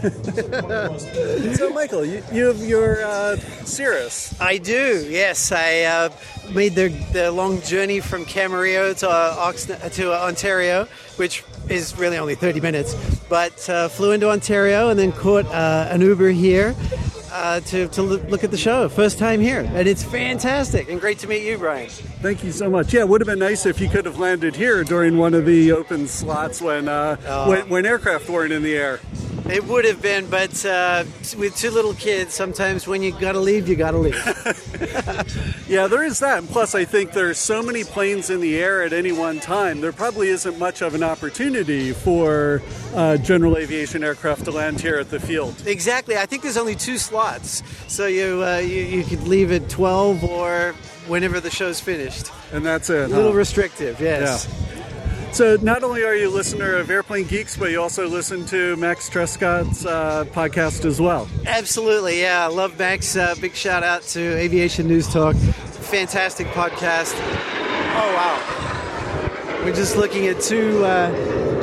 So, Michael, you have your Cirrus. I do, yes. I made the long journey from Camarillo to Ontario, which is really only 30 minutes, but flew into Ontario and then caught an Uber here to look at the show. First time here, and it's fantastic and great to meet you, Brian. Thank you so much. Yeah, it would have been nice if you could have landed here during one of the open slots when aircraft weren't in the air. It would have been, but with two little kids, sometimes when you gotta leave, you gotta leave. Yeah, there is that. And plus, I think there's so many planes in the air at any one time, there probably isn't much of an opportunity for general aviation aircraft to land here at the field. Exactly. I think there's only 2 slots, so you could leave at 12 or whenever the show's finished. And that's it. A little restrictive, yes. Yeah. So not only are you a listener of Airplane Geeks, but you also listen to Max Trescott's podcast as well. Absolutely, yeah. I love Max. Big shout out to Aviation News Talk. Fantastic podcast. Oh, wow. We're just looking at two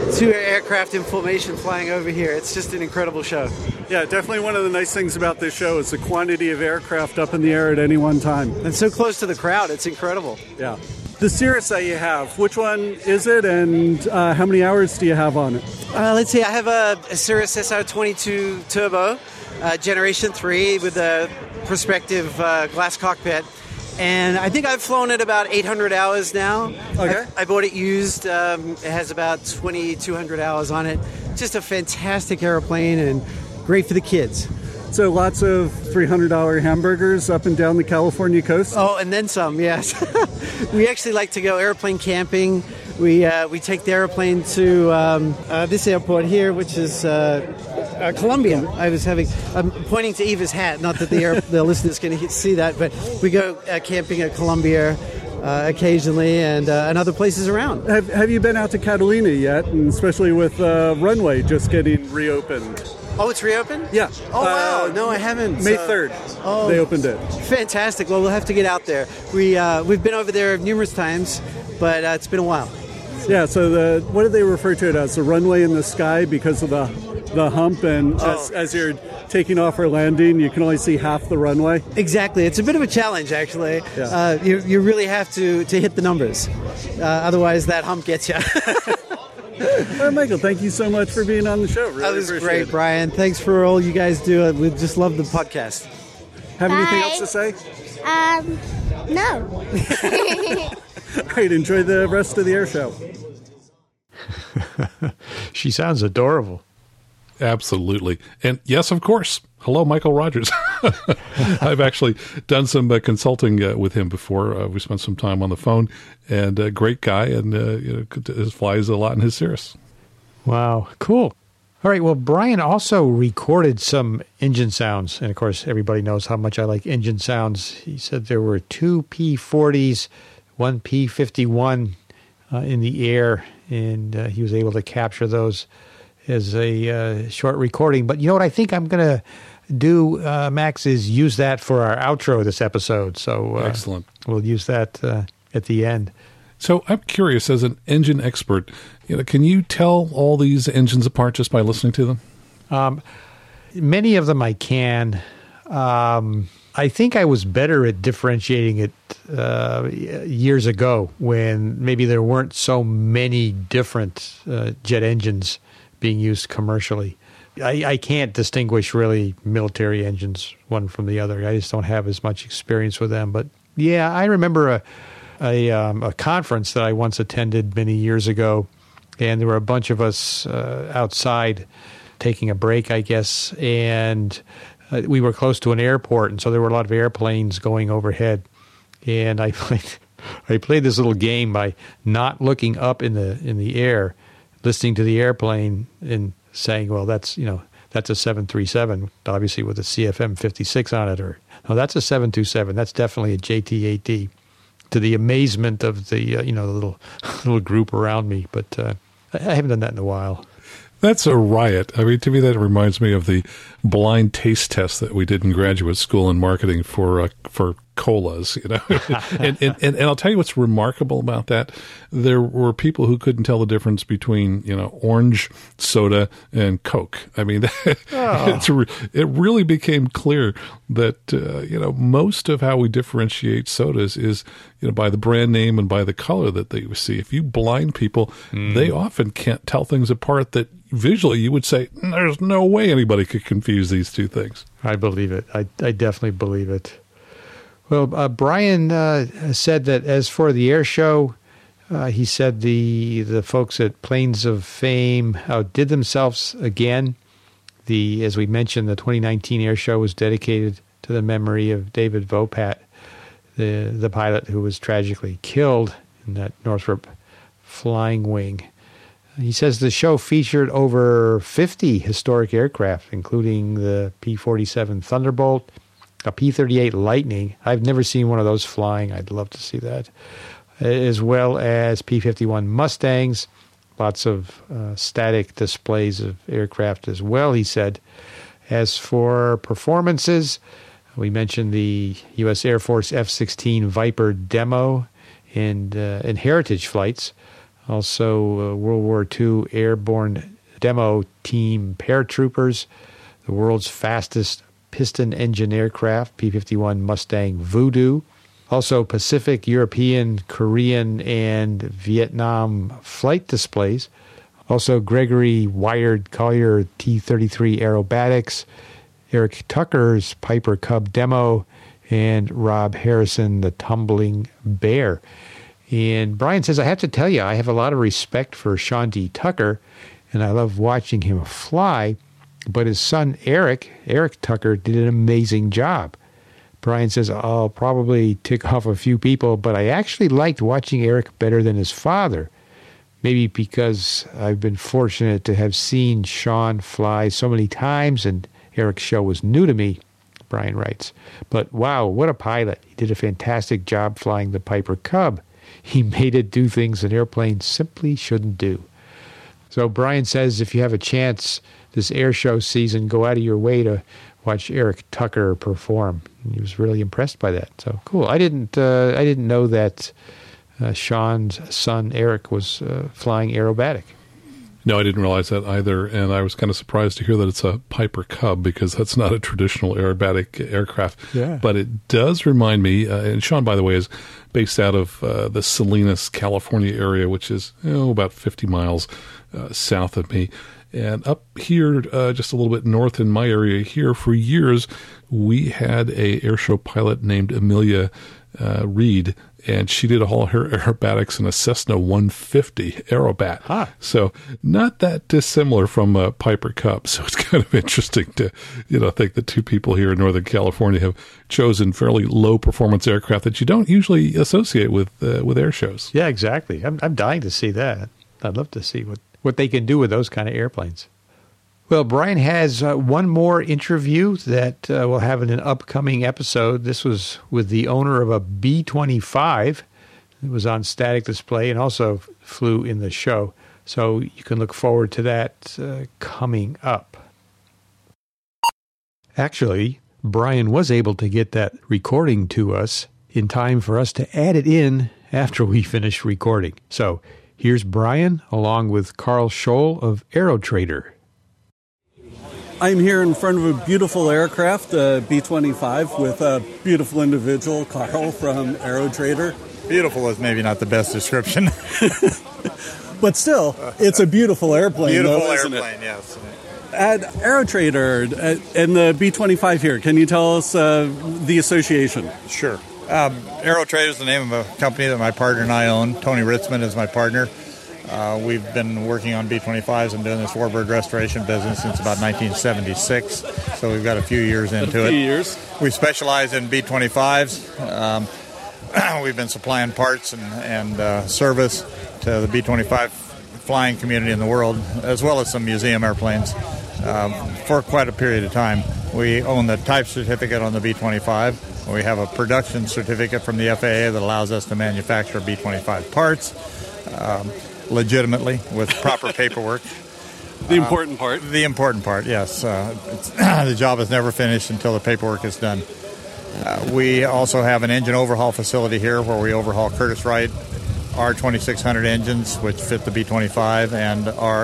two aircraft in formation flying over here. It's just an incredible show. Yeah, definitely one of the nice things about this show is the quantity of aircraft up in the air at any one time. And so close to the crowd, it's incredible. Yeah. The Cirrus that you have, which one is it, and how many hours do you have on it? Let's see, I have a Cirrus SR22 Turbo, Generation 3 with a Perspective glass cockpit. And I think I've flown it about 800 hours now. Okay. I bought it used. It has about 2,200 hours on it. Just a fantastic airplane and great for the kids. So lots of $300 hamburgers up and down the California coast? Oh, and then some, yes. We actually like to go airplane camping. We take the airplane to this airport here, which is Columbia. I'm pointing to Eva's hat, not that the listeners can see that, but we go camping at Columbia occasionally and other places around. Have you been out to Catalina yet, and especially with runway just getting reopened? Oh, it's reopened? Yeah. Oh, wow. No, I haven't. May 3rd, they opened it. Fantastic. Well, we'll have to get out there. We've been over there numerous times, but it's been a while. Yeah, so what do they refer to it as? The runway in the sky because of the hump, and as you're taking off or landing, you can only see half the runway? Exactly. It's a bit of a challenge, actually. Yeah. You really have to hit the numbers. Otherwise, that hump gets you. Michael, thank you so much for being on the show. Really that was appreciate great, it. Brian. Thanks for all you guys do. We just love the podcast. Have anything Bye. else to say? No. All right, enjoy the rest of the air show. She sounds adorable. Absolutely. And yes, of course. Hello, Michael Rogers. I've actually done some consulting with him before. We spent some time on the phone, and a great guy, and flies a lot in his Cirrus. Wow, cool. All right, well, Brian also recorded some engine sounds, and of course, everybody knows how much I like engine sounds. He said there were 2 P-40s, 1 P-51 in the air, and he was able to capture those as a short recording. But you know what I think I'm going to do, Max, is use that for our outro this episode. So excellent. We'll use that at the end. So I'm curious, as an engine expert, can you tell all these engines apart just by listening to them? Many of them I can. I think I was better at differentiating it years ago when maybe there weren't so many different jet engines being used commercially. I can't distinguish really military engines one from the other. I just don't have as much experience with them. But yeah, I remember a conference that I once attended many years ago, and there were a bunch of us outside taking a break, I guess, and we were close to an airport, and so there were a lot of airplanes going overhead. And I played this little game by not looking up in the air, listening to the airplane and saying, well, that's a 737, obviously with a CFM 56 on it, or no, that's a 727. That's definitely a JT-8D. To the amazement of the the little group around me, but I haven't done that in a while. That's a riot. I mean, to me, that reminds me of the blind taste test that we did in graduate school in marketing for colas. And I'll tell you what's remarkable about that. There were people who couldn't tell the difference between orange soda and Coke. I mean, it really became clear that most of how we differentiate sodas is by the brand name and by the color that they see. If you blind people, they often can't tell things apart that visually you would say there's no way anybody could confuse these two things. I believe it. I definitely believe it. Well, Brian said that as for the air show, he said the folks at Planes of Fame outdid themselves again. As we mentioned, the 2019 air show was dedicated to the memory of David Vopat, the pilot who was tragically killed in that Northrop flying wing. He says the show featured over 50 historic aircraft, including the P-47 Thunderbolt, a P-38 Lightning. I've never seen one of those flying. I'd love to see that. As well as P-51 Mustangs, lots of static displays of aircraft as well, he said. As for performances, we mentioned the U.S. Air Force F-16 Viper demo and heritage flights Also, World War II Airborne Demo Team Paratroopers, the world's fastest piston engine aircraft, P-51 Mustang Voodoo. Also, Pacific, European, Korean, and Vietnam flight displays. Also, Gregory Wired Collier T-33 aerobatics, Eric Tucker's Piper Cub demo, and Rob Harrison, the Tumbling Bear. And Brian says, I have to tell you, I have a lot of respect for Sean D. Tucker, and I love watching him fly, but his son Eric Tucker, did an amazing job. Brian says, I'll probably tick off a few people, but I actually liked watching Eric better than his father. Maybe because I've been fortunate to have seen Sean fly so many times, and Eric's show was new to me, Brian writes. But wow, what a pilot. He did a fantastic job flying the Piper Cub. He made it do things an airplane simply shouldn't do. So Brian says if you have a chance this air show season, go out of your way to watch Eric Tucker perform. And he was really impressed by that. So cool. I didn't know that Sean's son Eric was flying aerobatic. No, I didn't realize that either, and I was kind of surprised to hear that it's a Piper Cub because that's not a traditional aerobatic aircraft. Yeah. But it does remind me, and Sean, by the way, is based out of the Salinas, California area, which is about 50 miles south of me. And up here, just a little bit north in my area here, for years, we had a airshow pilot named Amelia Reed, and she did all her aerobatics in a Cessna 150 Aerobat. Huh. So not that dissimilar from a Piper Cub. So it's kind of interesting to, think that two people here in Northern California have chosen fairly low performance aircraft that you don't usually associate with air shows. Yeah, exactly. I'm dying to see that. I'd love to see what they can do with those kind of airplanes. Well, Brian has one more interview that we'll have in an upcoming episode. This was with the owner of a B-25. It was on static display and also flew in the show. So you can look forward to that coming up. Actually, Brian was able to get that recording to us in time for us to add it in after we finished recording. So here's Brian along with Carl Scholl of AeroTrader. I'm here in front of a beautiful aircraft, a B-25, with a beautiful individual, Carl from AeroTrader. Beautiful is maybe not the best description. But still, it's a beautiful airplane. Beautiful though, isn't airplane, it? yes. At AeroTrader and the B-25 here, can you tell us the association? Sure. AeroTrader is the name of a company that my partner and I own. Tony Ritzman is my partner. We've been working on B-25s and doing this warbird restoration business since about 1976, so we've got a few years into it. We specialize in B-25s. We've been supplying parts and service to the B-25 flying community in the world, as well as some museum airplanes, for quite a period of time. We own the type certificate on the B-25. We have a production certificate from the FAA that allows us to manufacture B-25 parts legitimately with proper paperwork. The important part. The important part, yes. The job is never finished until the paperwork is done. We also have an engine overhaul facility here where we overhaul Curtiss-Wright R2600 engines, which fit the B-25, and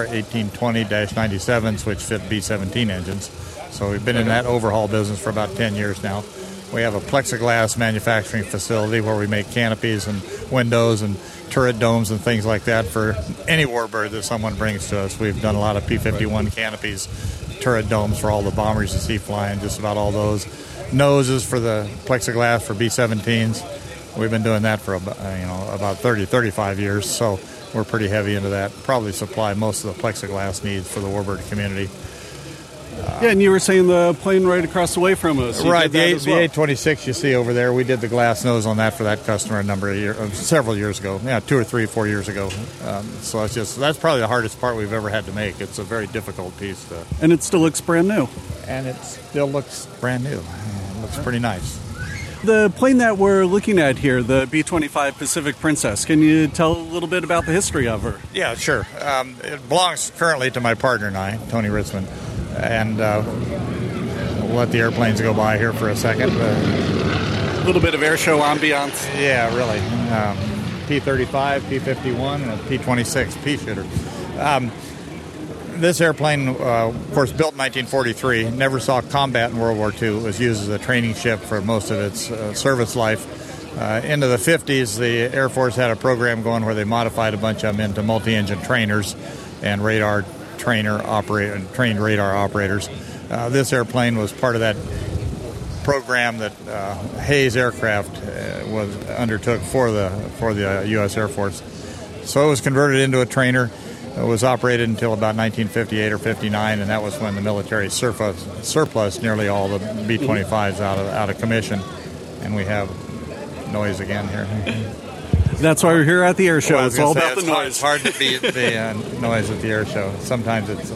R1820-97s, which fit B-17 engines. So we've been in that overhaul business for about 10 years now. We have a plexiglass manufacturing facility where we make canopies and windows and turret domes and things like that for any warbird that someone brings to us. We've done a lot of P-51 canopies, turret domes for all the bombers you see flying, just about all those. Noses for the plexiglass for B-17s. We've been doing that for about 30, 35 years, so we're pretty heavy into that. Probably supply most of the plexiglass needs for the warbird community. Yeah, and you were saying the plane right across the way from us. Right, the A26 you see over there, we did the glass nose on that for that customer several years ago. Yeah, 2 or 3, 4 years ago. So that's probably the hardest part we've ever had to make. It's a very difficult piece to. And it still looks brand new. And it still looks brand new. It looks pretty nice. The plane that we're looking at here, the B-25 Pacific Princess, can you tell a little bit about the history of her? Yeah, sure. It belongs currently to my partner and I, Tony Ritzman. And we'll let the airplanes go by here for a second. A little bit of air show ambiance. Yeah, really. P-35, P-51, and a P-26 Pea shooter. This airplane, of course, built in 1943, never saw combat in World War II. It was used as a training ship for most of its service life. Into the 50s, the Air Force had a program going where they modified a bunch of them into multi-engine trainers and trained radar operators. This airplane was part of that program that Hayes Aircraft undertook for the U.S. Air Force. So it was converted into a trainer. It was operated until about 1958 or 59, and that was when the military surplus nearly all the B-25s out of commission. And we have noise again here. That's why we're here at the air show. Well, it's all about the noise. It's hard to beat the noise at the air show. Sometimes it's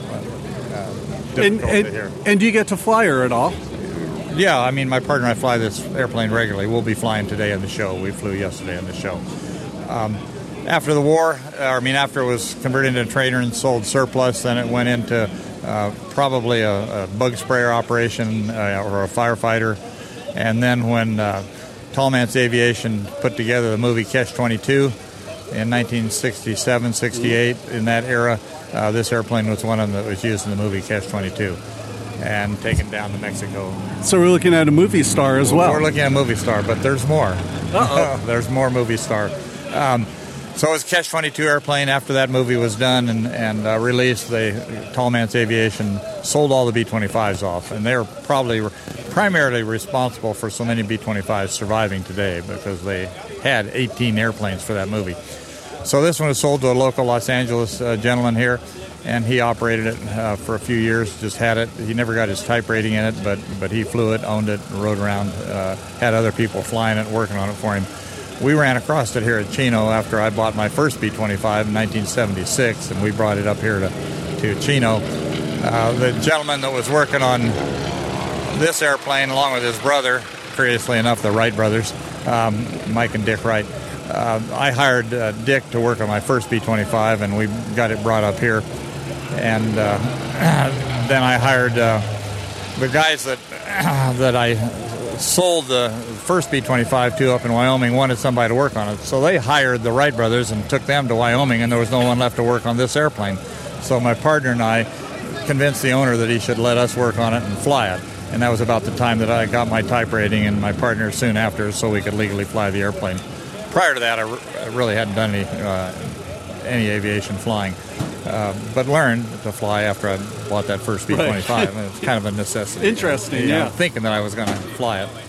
difficult to hear. And do you get to fly her at all? Yeah, I mean, my partner and I fly this airplane regularly. We'll be flying today on the show. We flew yesterday on the show. After the war, after it was converted into a trainer and sold surplus, then it went into probably a bug sprayer operation or a firefighter. And then when Tallman's Aviation put together the movie Catch-22 in 1967, 68, in that era, this airplane was one of them that was used in the movie Catch-22 and taken down to Mexico. So we're looking at a movie star as well. We're looking at a movie star, but there's more. There's more movie star. So it was a Catch-22 airplane. After that movie was done and released, Tallman's Aviation sold all the B-25s off, and they're primarily responsible for so many B-25s surviving today because they had 18 airplanes for that movie. So this one was sold to a local Los Angeles gentleman here, and he operated it for a few years, just had it. He never got his type rating in it, but he flew it, owned it, rode around, had other people flying it, working on it for him. We ran across it here at Chino after I bought my first B-25 in 1976, and we brought it up here to Chino. The gentleman that was working on this airplane, along with his brother, curiously enough, the Wright brothers, Mike and Dick Wright, I hired Dick to work on my first B-25, and we got it brought up here. And then I hired the guys that I sold the first B-25 to up in Wyoming, wanted somebody to work on it. So they hired the Wright brothers and took them to Wyoming, and there was no one left to work on this airplane. So my partner and I convinced the owner that he should let us work on it and fly it. And that was about the time that I got my type rating, and my partner soon after, so we could legally fly the airplane. Prior to that, I really hadn't done any aviation flying, but learned to fly after I bought that first B-25. Right. It was kind of a necessity. Interesting, yeah. Thinking that I was going to fly it.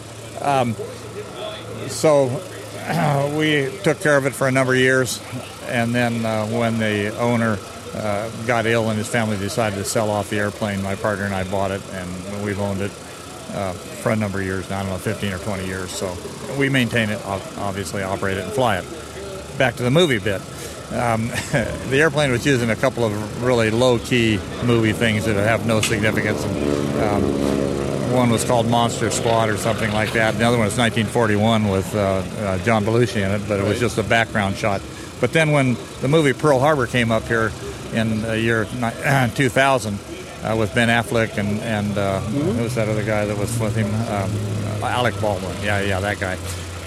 So we took care of it for a number of years, and then when the owner got ill and his family decided to sell off the airplane, my partner and I bought it, and we've owned it for a number of years now, I don't know, 15 or 20 years. So we maintain it, obviously operate it and fly it. Back to the movie bit. The airplane was using a couple of really low-key movie things that have no significance. One was called Monster Squad or something like that. The other one was 1941 with John Belushi in it, but it was just a background shot. But then when the movie Pearl Harbor came up here in the year 2000 with Ben Affleck and who was that other guy that was with him? Alec Baldwin. Yeah, that guy.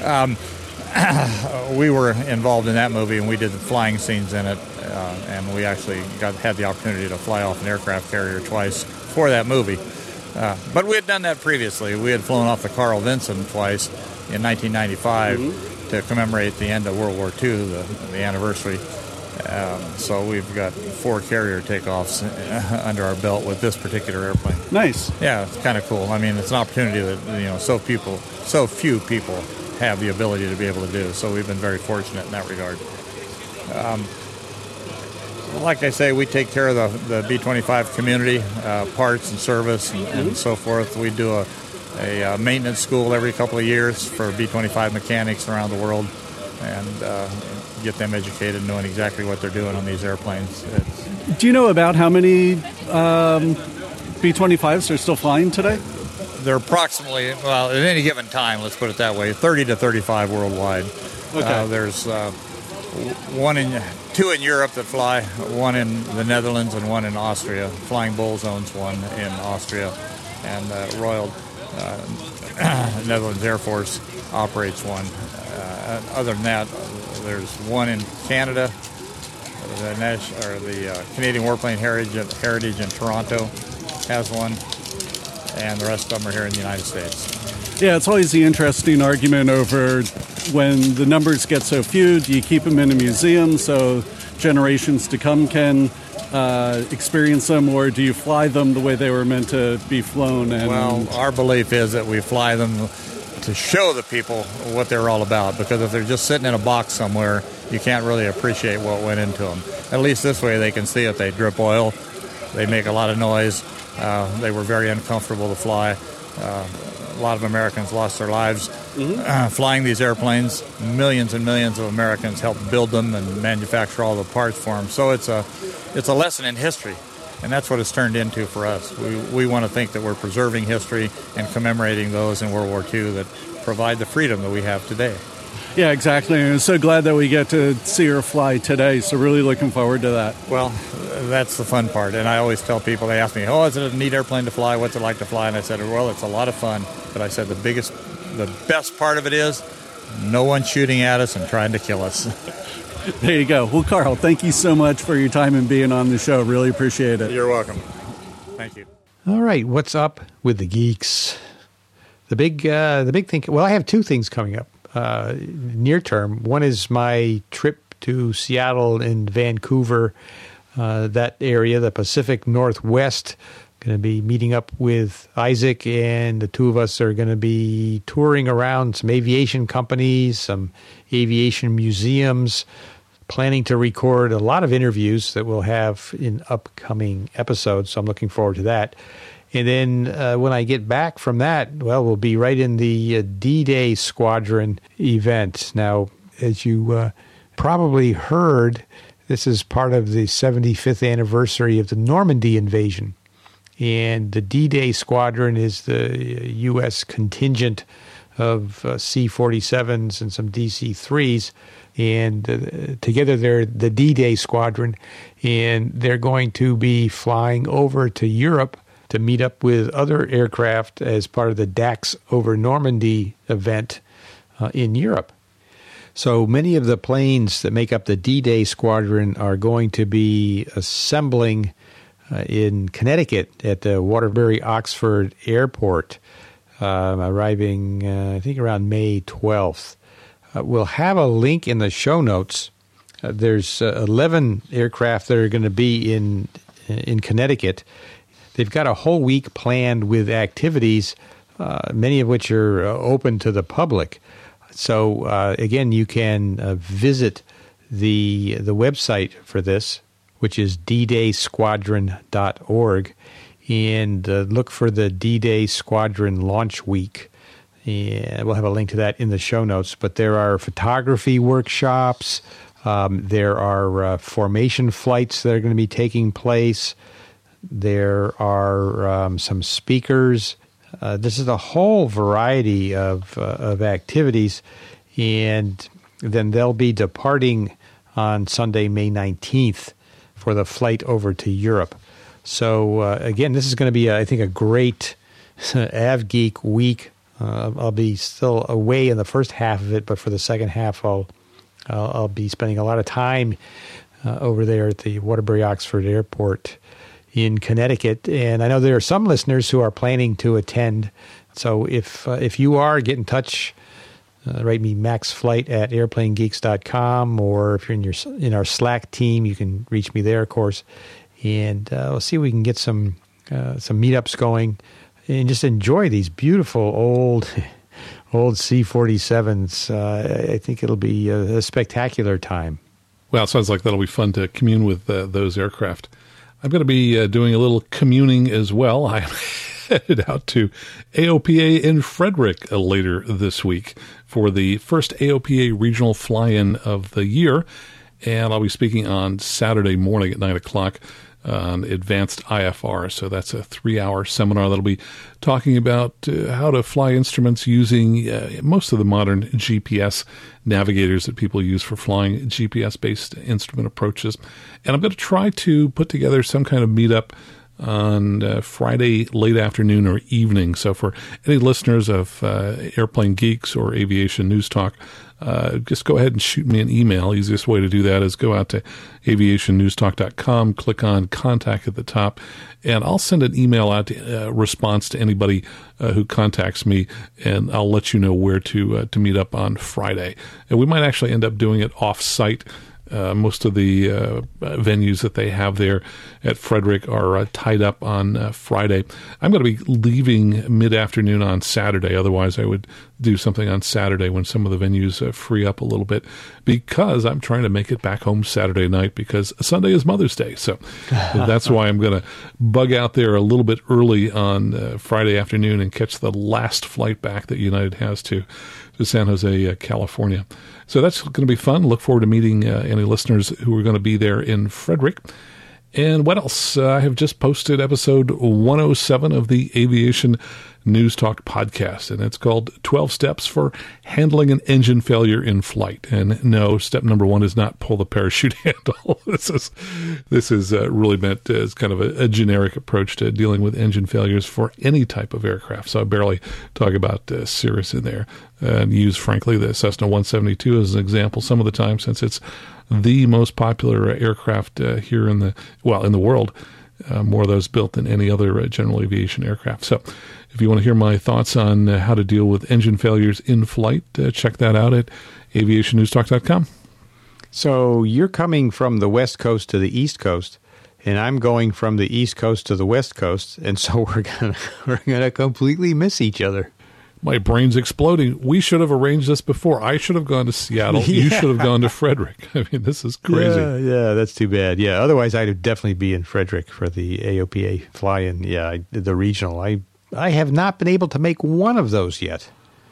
We were involved in that movie, and we did the flying scenes in it, and we actually had the opportunity to fly off an aircraft carrier twice for that movie. But we had done that previously. We had flown off the Carl Vinson twice in 1995 to commemorate the end of World War II, the anniversary. So we've got 4 carrier takeoffs under our belt with this particular airplane. Nice. Yeah, it's kind of cool. I mean, it's an opportunity that so few people have the ability to be able to do. So we've been very fortunate in that regard. Like I say, we take care of the B-25 community, parts and service and so forth. We do a maintenance school every couple of years for B-25 mechanics around the world and get them educated, knowing exactly what they're doing on these airplanes. Do you know about how many B-25s are still flying today? They're approximately, at any given time, let's put it that way, 30 to 35 worldwide. Okay. There's 2 in Europe that fly, 1 in the Netherlands and 1 in Austria. Flying Bulls owns 1 in Austria, and Royal Netherlands Air Force operates 1. Other than that, There's one in Canada, the Canadian Warplane Heritage in Toronto has one, and the rest of them are here in the United States. Yeah, it's always the interesting argument over when the numbers get so few, do you keep them in a museum so generations to come can experience them, or do you fly them the way they were meant to be flown? Well, our belief is that we fly them to show the people what they're all about, because if they're just sitting in a box somewhere, you can't really appreciate what went into them. At least this way they can see it. They drip oil, they make a lot of noise, they were very uncomfortable to fly. A lot of Americans lost their lives flying these airplanes. Millions and millions of Americans helped build them and manufacture all the parts for them. So it's a lesson in history, and that's what it's turned into for us. We want to think that we're preserving history and commemorating those in World War II that provide the freedom that we have today. Yeah, exactly. And I'm so glad that we get to see her fly today, so really looking forward to that. Well, that's the fun part. And I always tell people, they ask me, is it a neat airplane to fly? What's it like to fly? And I said, well, it's a lot of fun. But I said the best part of it is no one shooting at us and trying to kill us. There you go. Well, Carl, thank you so much for your time and being on the show. Really appreciate it. You're welcome. Thank you. All right, what's up with the geeks? The big thing. Well, I have two things coming up near term. One is my trip to Seattle and Vancouver, that area, the Pacific Northwest. Going to be meeting up with Isaac, and the two of us are going to be touring around some aviation companies, some aviation museums, planning to record a lot of interviews that we'll have in upcoming episodes. So I'm looking forward to that. And then when I get back from that, well, we'll be right in the D-Day Squadron event. Now, as you probably heard, this is part of the 75th anniversary of the Normandy invasion. And the D-Day Squadron is the U.S. contingent of C-47s and some DC-3s. And together they're the D-Day Squadron. And they're going to be flying over to Europe to meet up with other aircraft as part of the Dax over Normandy event in Europe. So many of the planes that make up the D-Day Squadron are going to be assembling in Connecticut at the Waterbury-Oxford Airport, arriving, I think, around May 12th. We'll have a link in the show notes. There's 11 aircraft that are going to be in Connecticut. They've got a whole week planned with activities, many of which are open to the public. So, again, you can visit the website for this, which is ddaysquadron.org, and look for the D-Day Squadron Launch Week. And we'll have a link to that in the show notes. But there are photography workshops. There are formation flights that are going to be taking place. There are some speakers. This is a whole variety of activities. And then they'll be departing on Sunday, May 19th for the flight over to Europe. So, again, this is going to be, I think, a great AvGeek week. I'll be still away in the first half of it, but for the second half, I'll be spending a lot of time over there at the Waterbury-Oxford Airport in Connecticut. And I know there are some listeners who are planning to attend. So if you are, get in touch. Write me maxflight@airplanegeeks.com, or if you're in our Slack team, you can reach me there, of course. And we'll see if we can get some meetups going and just enjoy these beautiful old C-47s. I think it'll be a spectacular time. Well, it sounds like that'll be fun to commune with those aircraft. I'm going to be doing a little communing as well. I'm headed out to AOPA in Frederick later this week for the first AOPA regional fly-in of the year. And I'll be speaking on Saturday morning at 9 o'clock on advanced IFR. So that's a 3-hour seminar that'll be talking about how to fly instruments using most of the modern GPS navigators that people use for flying GPS-based instrument approaches. And I'm going to try to put together some kind of meetup on Friday late afternoon or evening. So for any listeners of Airplane Geeks or Aviation News Talk, just go ahead and shoot me an email. Easiest way to do that is go out to aviationnewstalk.com, click on Contact at the top, and I'll send an email out to response to anybody who contacts me, and I'll let you know where to meet up on Friday. And we might actually end up doing it off-site. Most of the venues that they have there at Frederick are tied up on Friday. I'm going to be leaving mid-afternoon on Saturday. Otherwise, I would do something on Saturday when some of the venues free up a little bit, because I'm trying to make it back home Saturday night, because Sunday is Mother's Day. So that's why I'm going to bug out there a little bit early on Friday afternoon and catch the last flight back that United has to San Jose, California. So that's going to be fun. Look forward to meeting any listeners who are going to be there in Frederick. And what else? I have just posted episode 107 of the Aviation News Talk podcast, and it's called 12 Steps for Handling an Engine Failure in Flight. And no, step number 1 is not pull the parachute handle. This is really meant as kind of a generic approach to dealing with engine failures for any type of aircraft. So I barely talk about Cirrus in there, and use, frankly, the Cessna 172 as an example some of the time, since it's the most popular aircraft here in the world. More of those built than any other general aviation aircraft. So if you want to hear my thoughts on how to deal with engine failures in flight, check that out at aviationnewstalk.com. So you're coming from the West Coast to the East Coast, and I'm going from the East Coast to the West Coast, and so we're gonna completely miss each other. My brain's exploding. We should have arranged this before. I should have gone to Seattle. Yeah. You should have gone to Frederick. I mean, this is crazy. Yeah, that's too bad. Yeah, otherwise I'd definitely be in Frederick for the AOPA fly-in. Yeah, the regional. I have not been able to make one of those yet.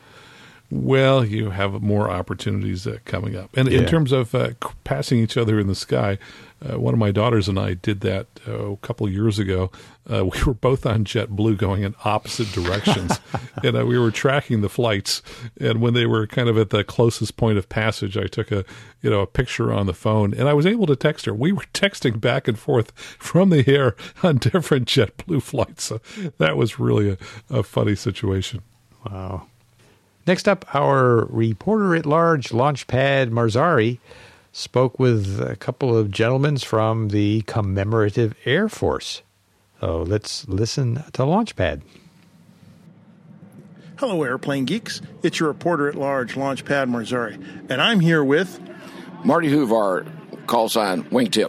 Well, you have more opportunities coming up. And in terms of passing each other in the sky, one of my daughters and I did that a couple of years ago. We were both on JetBlue going in opposite directions. And we were tracking the flights. And when they were kind of at the closest point of passage, I took a picture on the phone, and I was able to text her. We were texting back and forth from the air on different JetBlue flights. So that was really a funny situation. Wow. Next up, our reporter-at-large, Launchpad Marzari, spoke with a couple of gentlemen from the Commemorative Air Force. So let's listen to Launchpad. Hello, Airplane Geeks. It's your reporter-at-large, Launchpad Marzari. And I'm here with Marty Huvar, call sign Wingtip.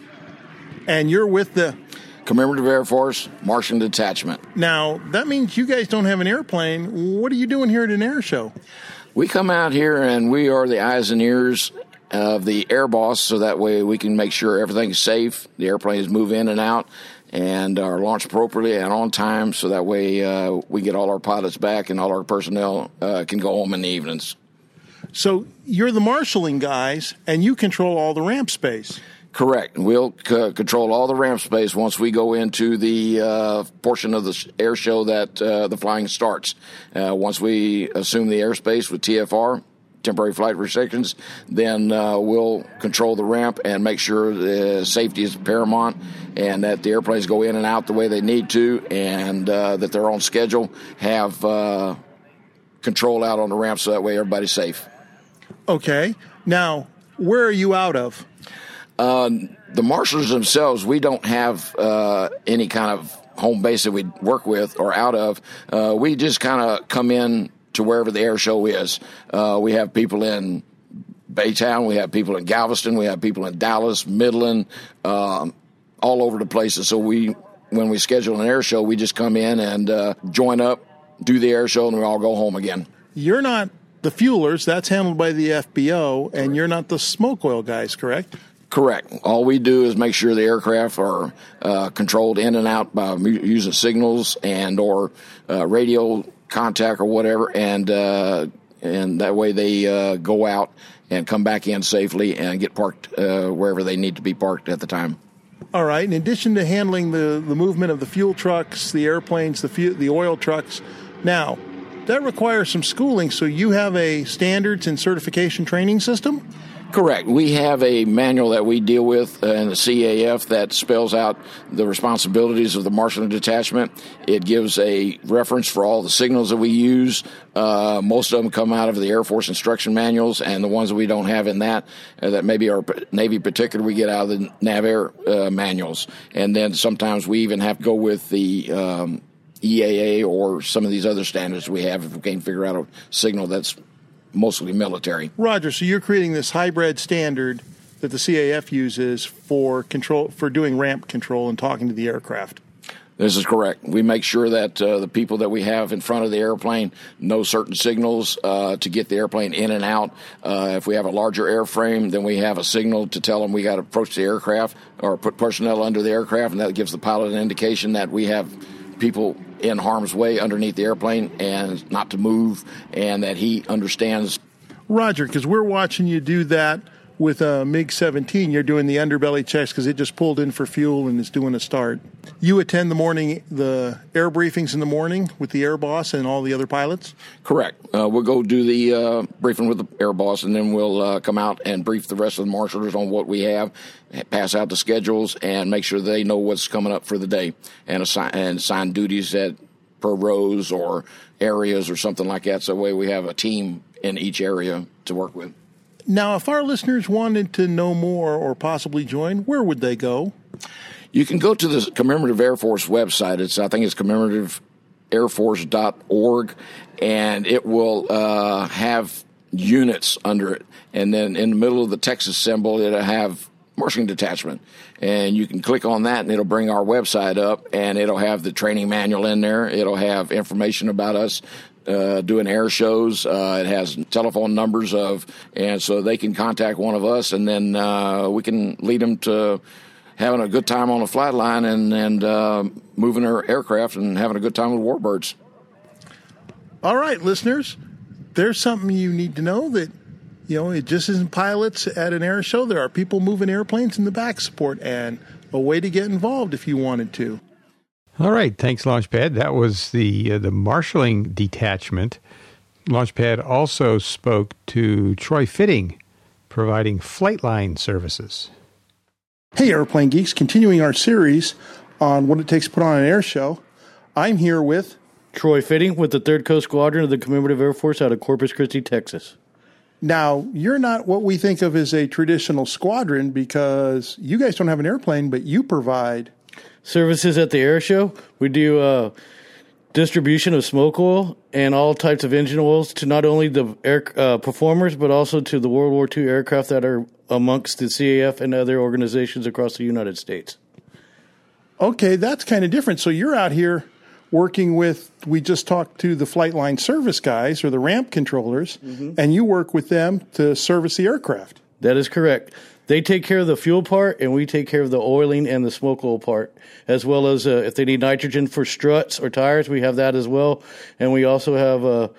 And you're with the Commemorative Air Force Martian Detachment. Now, that means you guys don't have an airplane. What are you doing here at an air show? We come out here and we are the eyes and ears of the air boss, so that way we can make sure everything's safe, the airplanes move in and out, and are launched appropriately and on time, so that way we get all our pilots back and all our personnel can go home in the evenings. So you're the marshalling guys, and you control all the ramp space. Correct. We'll control all the ramp space once we go into the portion of the air show that the flying starts. Once we assume the airspace with TFR, temporary flight restrictions, then we'll control the ramp and make sure the safety is paramount and that the airplanes go in and out the way they need to, and that they're on schedule, have control out on the ramp so that way everybody's safe. Okay. Now, where are you out of? The marshals themselves, we don't have any kind of home base that we work with or out of. We just kind of come in to wherever the air show is. We have people in Baytown, we have people in Galveston, we have people in Dallas, Midland, all over the places. So when we schedule an air show, we just come in and join up, do the air show, and we all go home again. You're not the fuelers. That's handled by the FBO, and you're not the smoke oil guys, correct? Correct. All we do is make sure the aircraft are controlled in and out by using signals and or radio contact or whatever, and that way they go out and come back in safely and get parked wherever they need to be parked at the time. All right. In addition to handling the movement of the fuel trucks, the airplanes, the oil trucks, now that requires some schooling. So you have a standards and certification training system? Correct. We have a manual that we deal with in the CAF that spells out the responsibilities of the marshalling detachment. It gives a reference for all the signals that we use. Most of them come out of the Air Force instruction manuals, and the ones that we don't have in that maybe are Navy particular, we get out of the NavAir manuals. And then sometimes we even have to go with the EAA or some of these other standards we have if we can't figure out a signal that's mostly military. Roger, so you're creating this hybrid standard that the CAF uses for doing ramp control and talking to the aircraft. This is correct. We make sure that the people that we have in front of the airplane know certain signals to get the airplane in and out. If we have a larger airframe, then we have a signal to tell them we got to approach the aircraft or put personnel under the aircraft, and that gives the pilot an indication that we have people in harm's way underneath the airplane and not to move, and that he understands. Roger, because we're watching you do that with a MiG-17. You're doing the underbelly checks because it just pulled in for fuel and is doing a start. You attend the air briefings in the morning with the air boss and all the other pilots? Correct. We'll go do the briefing with the air boss, and then we'll come out and brief the rest of the marshals on what we have, pass out the schedules, and make sure they know what's coming up for the day, and assign duties per rows or areas or something like that. So that way we have a team in each area to work with. Now, if our listeners wanted to know more or possibly join, where would they go? You can go to the Commemorative Air Force website. I think it's commemorativeairforce.org, and it will have units under it. And then in the middle of the Texas symbol, it'll have marshalling detachment. And you can click on that, and it'll bring our website up, and it'll have the training manual in there. It'll have information about us doing air shows. It has telephone numbers and so they can contact one of us, and then we can lead them to having a good time on the flight line and moving their aircraft and having a good time with warbirds. All right, listeners, there's something you need to know that, it just isn't pilots at an air show. There are people moving airplanes in the back support, and a way to get involved if you wanted to. All right, thanks, Launchpad. That was the marshalling detachment. Launchpad also spoke to Troy Fitting, providing flight line services. Hey, Airplane Geeks, continuing our series on what it takes to put on an air show. I'm here with Troy Fitting with the 3rd Coast Squadron of the Commemorative Air Force out of Corpus Christi, Texas. Now, you're not what we think of as a traditional squadron because you guys don't have an airplane, but you provide services at the air show. We do distribution of smoke oil and all types of engine oils to not only the air performers, but also to the World War II aircraft that are amongst the CAF and other organizations across the United States. Okay, that's kind of different. So you're out here working with, we just talked to the flight line service guys or the ramp controllers, and you work with them to service the aircraft. That is correct. They take care of the fuel part, and we take care of the oiling and the smoke oil part, as well as if they need nitrogen for struts or tires, we have that as well. And we also have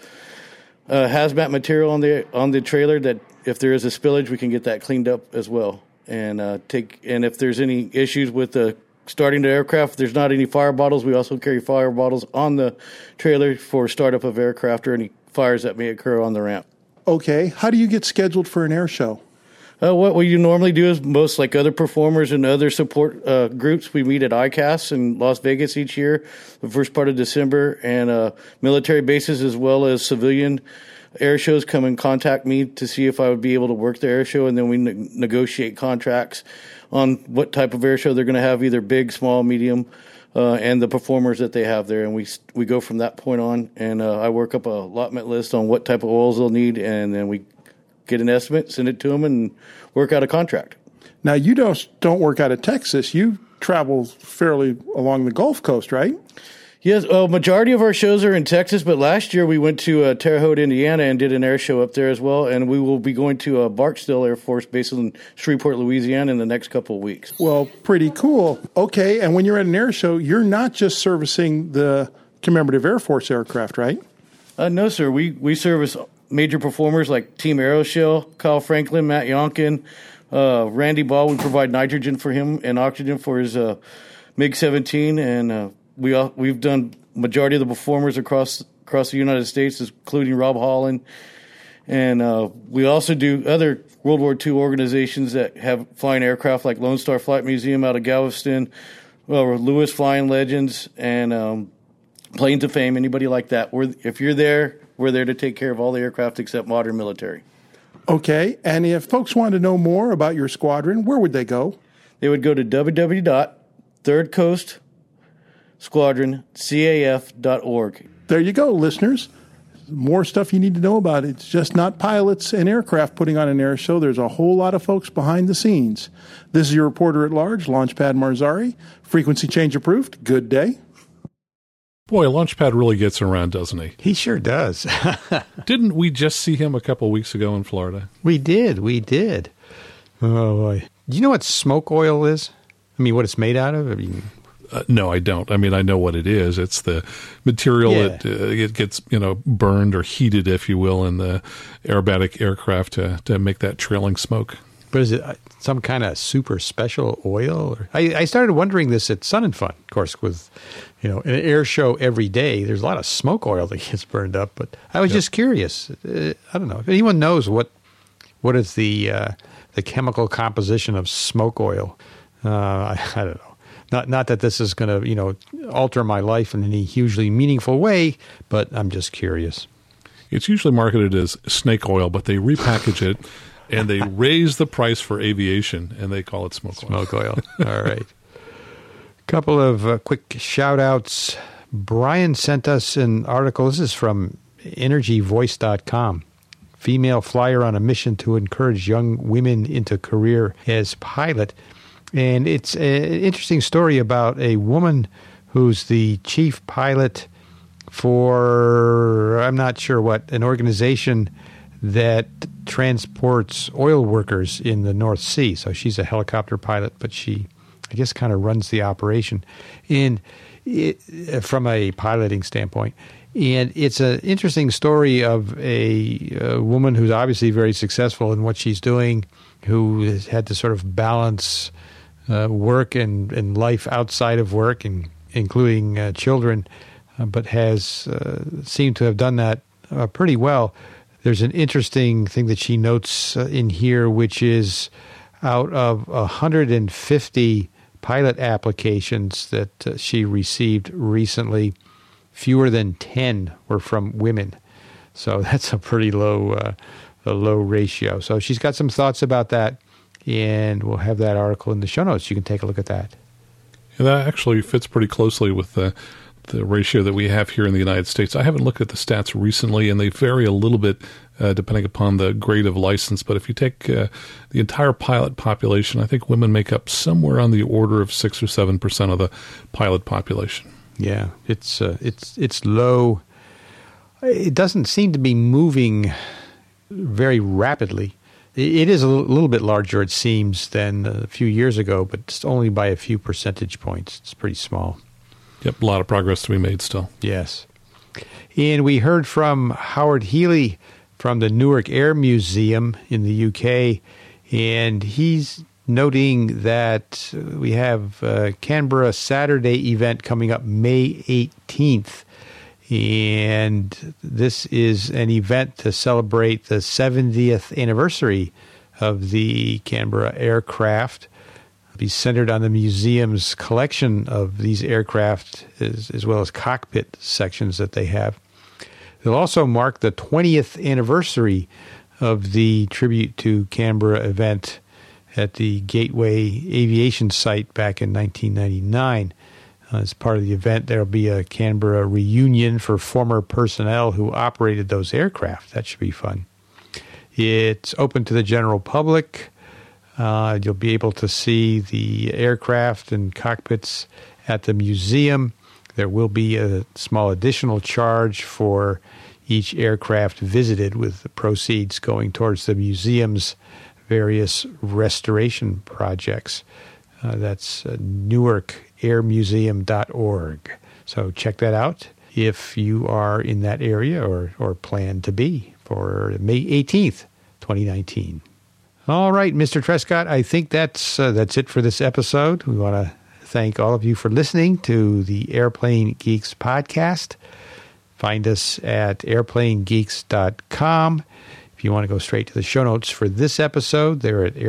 hazmat material on the trailer that if there is a spillage, we can get that cleaned up as well. And if there's any issues with starting the aircraft, if there's not any fire bottles, we also carry fire bottles on the trailer for startup of aircraft or any fires that may occur on the ramp. Okay. How do you get scheduled for an air show? What we normally do is most like other performers and other support groups, we meet at ICAS in Las Vegas each year, the first part of December, and military bases as well as civilian air shows come and contact me to see if I would be able to work the air show, and then we negotiate contracts on what type of air show they're going to have, either big, small, medium, and the performers that they have there. And we go from that point on, and I work up a allotment list on what type of oils they'll need, and then we get an estimate, send it to them, and work out a contract. Now, you don't work out of Texas. You travel fairly along the Gulf Coast, right? Yes, majority of our shows are in Texas, but last year we went to Terre Haute, Indiana, and did an air show up there as well, and we will be going to Barksdale Air Force Base in Shreveport, Louisiana in the next couple of weeks. Well, pretty cool. Okay, and when you're at an air show, you're not just servicing the Commemorative Air Force aircraft, right? No, sir. We service major performers like Team Aeroshell, Kyle Franklin, Matt Yonkin, Randy Ball. We provide nitrogen for him and oxygen for his MiG-17, and we've done majority of the performers across the United States, including Rob Holland And we also do other World War II organizations that have flying aircraft, like Lone Star Flight Museum out of Galveston, Lewis Flying Legends, and Planes of Fame, anybody like that. If you're there, we're there to take care of all the aircraft except modern military. Okay, and if folks want to know more about your squadron, where would they go? They would go to www.thirdcoastsquadroncaf.org. There you go, listeners. More stuff you need to know about it. It's just not pilots and aircraft putting on an air show. There's a whole lot of folks behind the scenes. This is your reporter at large, Launchpad Marzari. Frequency change approved. Good day. Boy, Launchpad really gets around, doesn't he? He sure does. Didn't we just see him a couple of weeks ago in Florida? We did. Oh, boy. Do you know what smoke oil is? I mean, what it's made out of? I mean, no, I don't. I mean, I know what it is. It's the material that it gets, burned or heated, if you will, in the aerobatic aircraft to make that trailing smoke. But is it some kind of super special oil? I started wondering this at Sun and Fun, of course, with an air show every day. There's a lot of smoke oil that gets burned up, but I was just curious. I don't know if anyone knows what is the chemical composition of smoke oil. I don't know. Not that this is going to alter my life in any hugely meaningful way, but I'm just curious. It's usually marketed as snake oil, but they repackage it and they raise the price for aviation, and they call it smoke oil. Smoke oil. All right. Couple of quick shout-outs. Brian sent us an article. This is from energyvoice.com. Female flyer on a mission to encourage young women into career as pilot. And it's an interesting story about a woman who's the chief pilot for, I'm not sure what, an organization that transports oil workers in the North Sea. So she's a helicopter pilot, but she, I guess, kind of runs the operation from a piloting standpoint. And it's an interesting story of a woman who's obviously very successful in what she's doing, who has had to sort of balance work and life outside of work, and including children, but has seemed to have done that pretty well. There's an interesting thing that she notes in here, which is out of 150 pilot applications that she received recently, fewer than 10 were from women. So that's a pretty low ratio. So she's got some thoughts about that, and we'll have that article in the show notes. You can take a look at that. Yeah, that actually fits pretty closely with the ratio that we have here in the United States. I haven't looked at the stats recently, and they vary a little bit depending upon the grade of license. But if you take the entire pilot population, I think women make up somewhere on the order of 6 or 7% of the pilot population. Yeah, it's low. It doesn't seem to be moving very rapidly. It is a little bit larger, it seems, than a few years ago, but it's only by a few percentage points. It's pretty small. Yep, a lot of progress to be made still. Yes. And we heard from Howard Healy from the Newark Air Museum in the UK, and he's noting that we have a Canberra Saturday event coming up May 18th. And this is an event to celebrate the 70th anniversary of the Canberra aircraft. It'll be centered on the museum's collection of these aircraft, as well as cockpit sections that they have. It'll also mark the 20th anniversary of the Tribute to Canberra event at the Gateway Aviation site back in 1999. As part of the event, there will be a Canberra reunion for former personnel who operated those aircraft. That should be fun. It's open to the general public. You'll be able to see the aircraft and cockpits at the museum. There will be a small additional charge for each aircraft visited, with the proceeds going towards the museum's various restoration projects. That's NewarkAirMuseum.org. So check that out if you are in that area or plan to be for May 18th, 2019. All right, Mr. Trescott, I think that's it for this episode. We want to thank all of you for listening to the Airplane Geeks podcast. Find us at airplanegeeks.com. If If you want to go straight to the show notes for this episode, they're at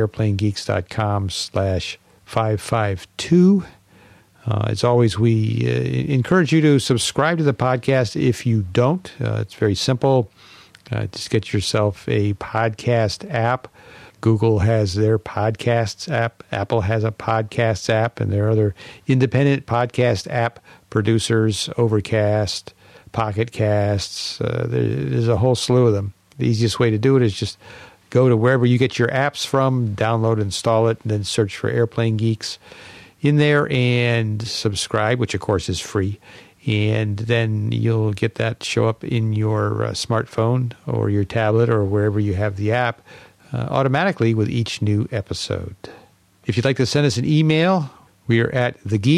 airplanegeeks.com/552. As always, we encourage you to subscribe to the podcast if you don't. It's very simple. Just get yourself a podcast app. Google has their podcasts app. Apple has a podcasts app, and there are other independent podcast app producers, Overcast, Pocket Casts. There's a whole slew of them. The easiest way to do it is just go to wherever you get your apps from, download, install it, and then search for Airplane Geeks in there and subscribe, which of course is free. And then you'll get that show up in your smartphone or your tablet or wherever you have the app automatically with each new episode. If you'd like to send us an email, we are at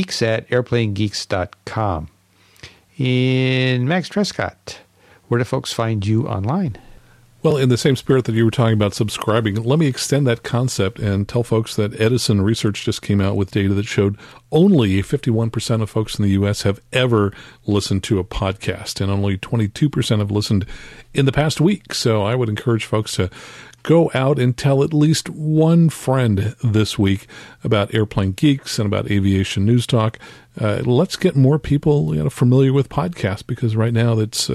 thegeeks@airplanegeeks.com. And Max Trescott, where do folks find you online? Well, in the same spirit that you were talking about subscribing, let me extend that concept and tell folks that Edison Research just came out with data that showed only 51% of folks in the U.S. have ever listened to a podcast, and only 22% have listened in the past week. So I would encourage folks to go out and tell at least one friend this week about Airplane Geeks and about Aviation News Talk. Let's get more people familiar with podcasts, because right now it's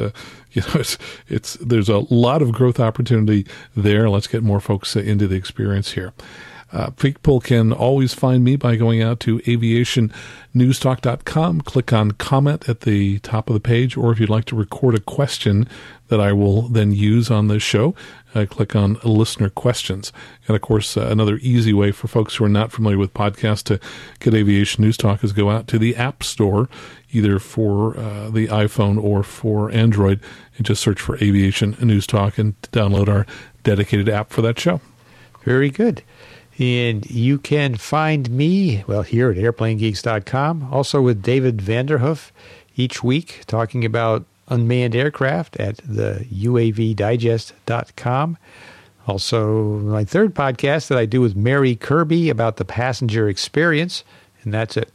there's a lot of growth opportunity there. Let's get more folks into the experience here. People can always find me by going out to aviationnewstalk.com, click on comment at the top of the page, or if you'd like to record a question that I will then use on this show, click on listener questions. And of course, another easy way for folks who are not familiar with podcasts to get Aviation News Talk is go out to the App Store, either for the iPhone or for Android, and just search for Aviation News Talk and download our dedicated app for that show. Very good. And you can find me, here at airplanegeeks.com, also with David Vanderhoof each week, talking about unmanned aircraft at the UAVdigest.com. Also, my third podcast that I do with Mary Kirby about the passenger experience, and that's at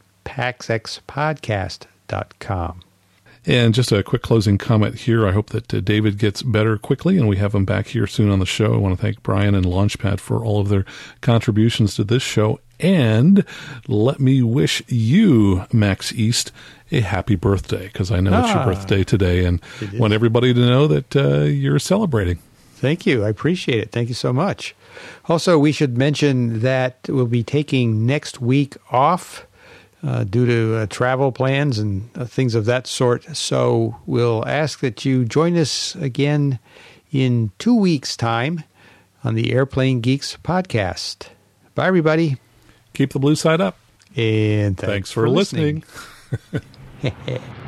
paxxpodcast.com. And just a quick closing comment here. I hope that David gets better quickly, and we have him back here soon on the show. I want to thank Brian and Launchpad for all of their contributions to this show. And let me wish you, Max East, a happy birthday, because I know it's your birthday today, and want everybody to know that you're celebrating. Thank you. I appreciate it. Thank you so much. Also, we should mention that we'll be taking next week off due to travel plans and things of that sort. So we'll ask that you join us again in 2 weeks' time on the Airplane Geeks podcast. Bye, everybody. Keep the blue side up. And thanks for listening.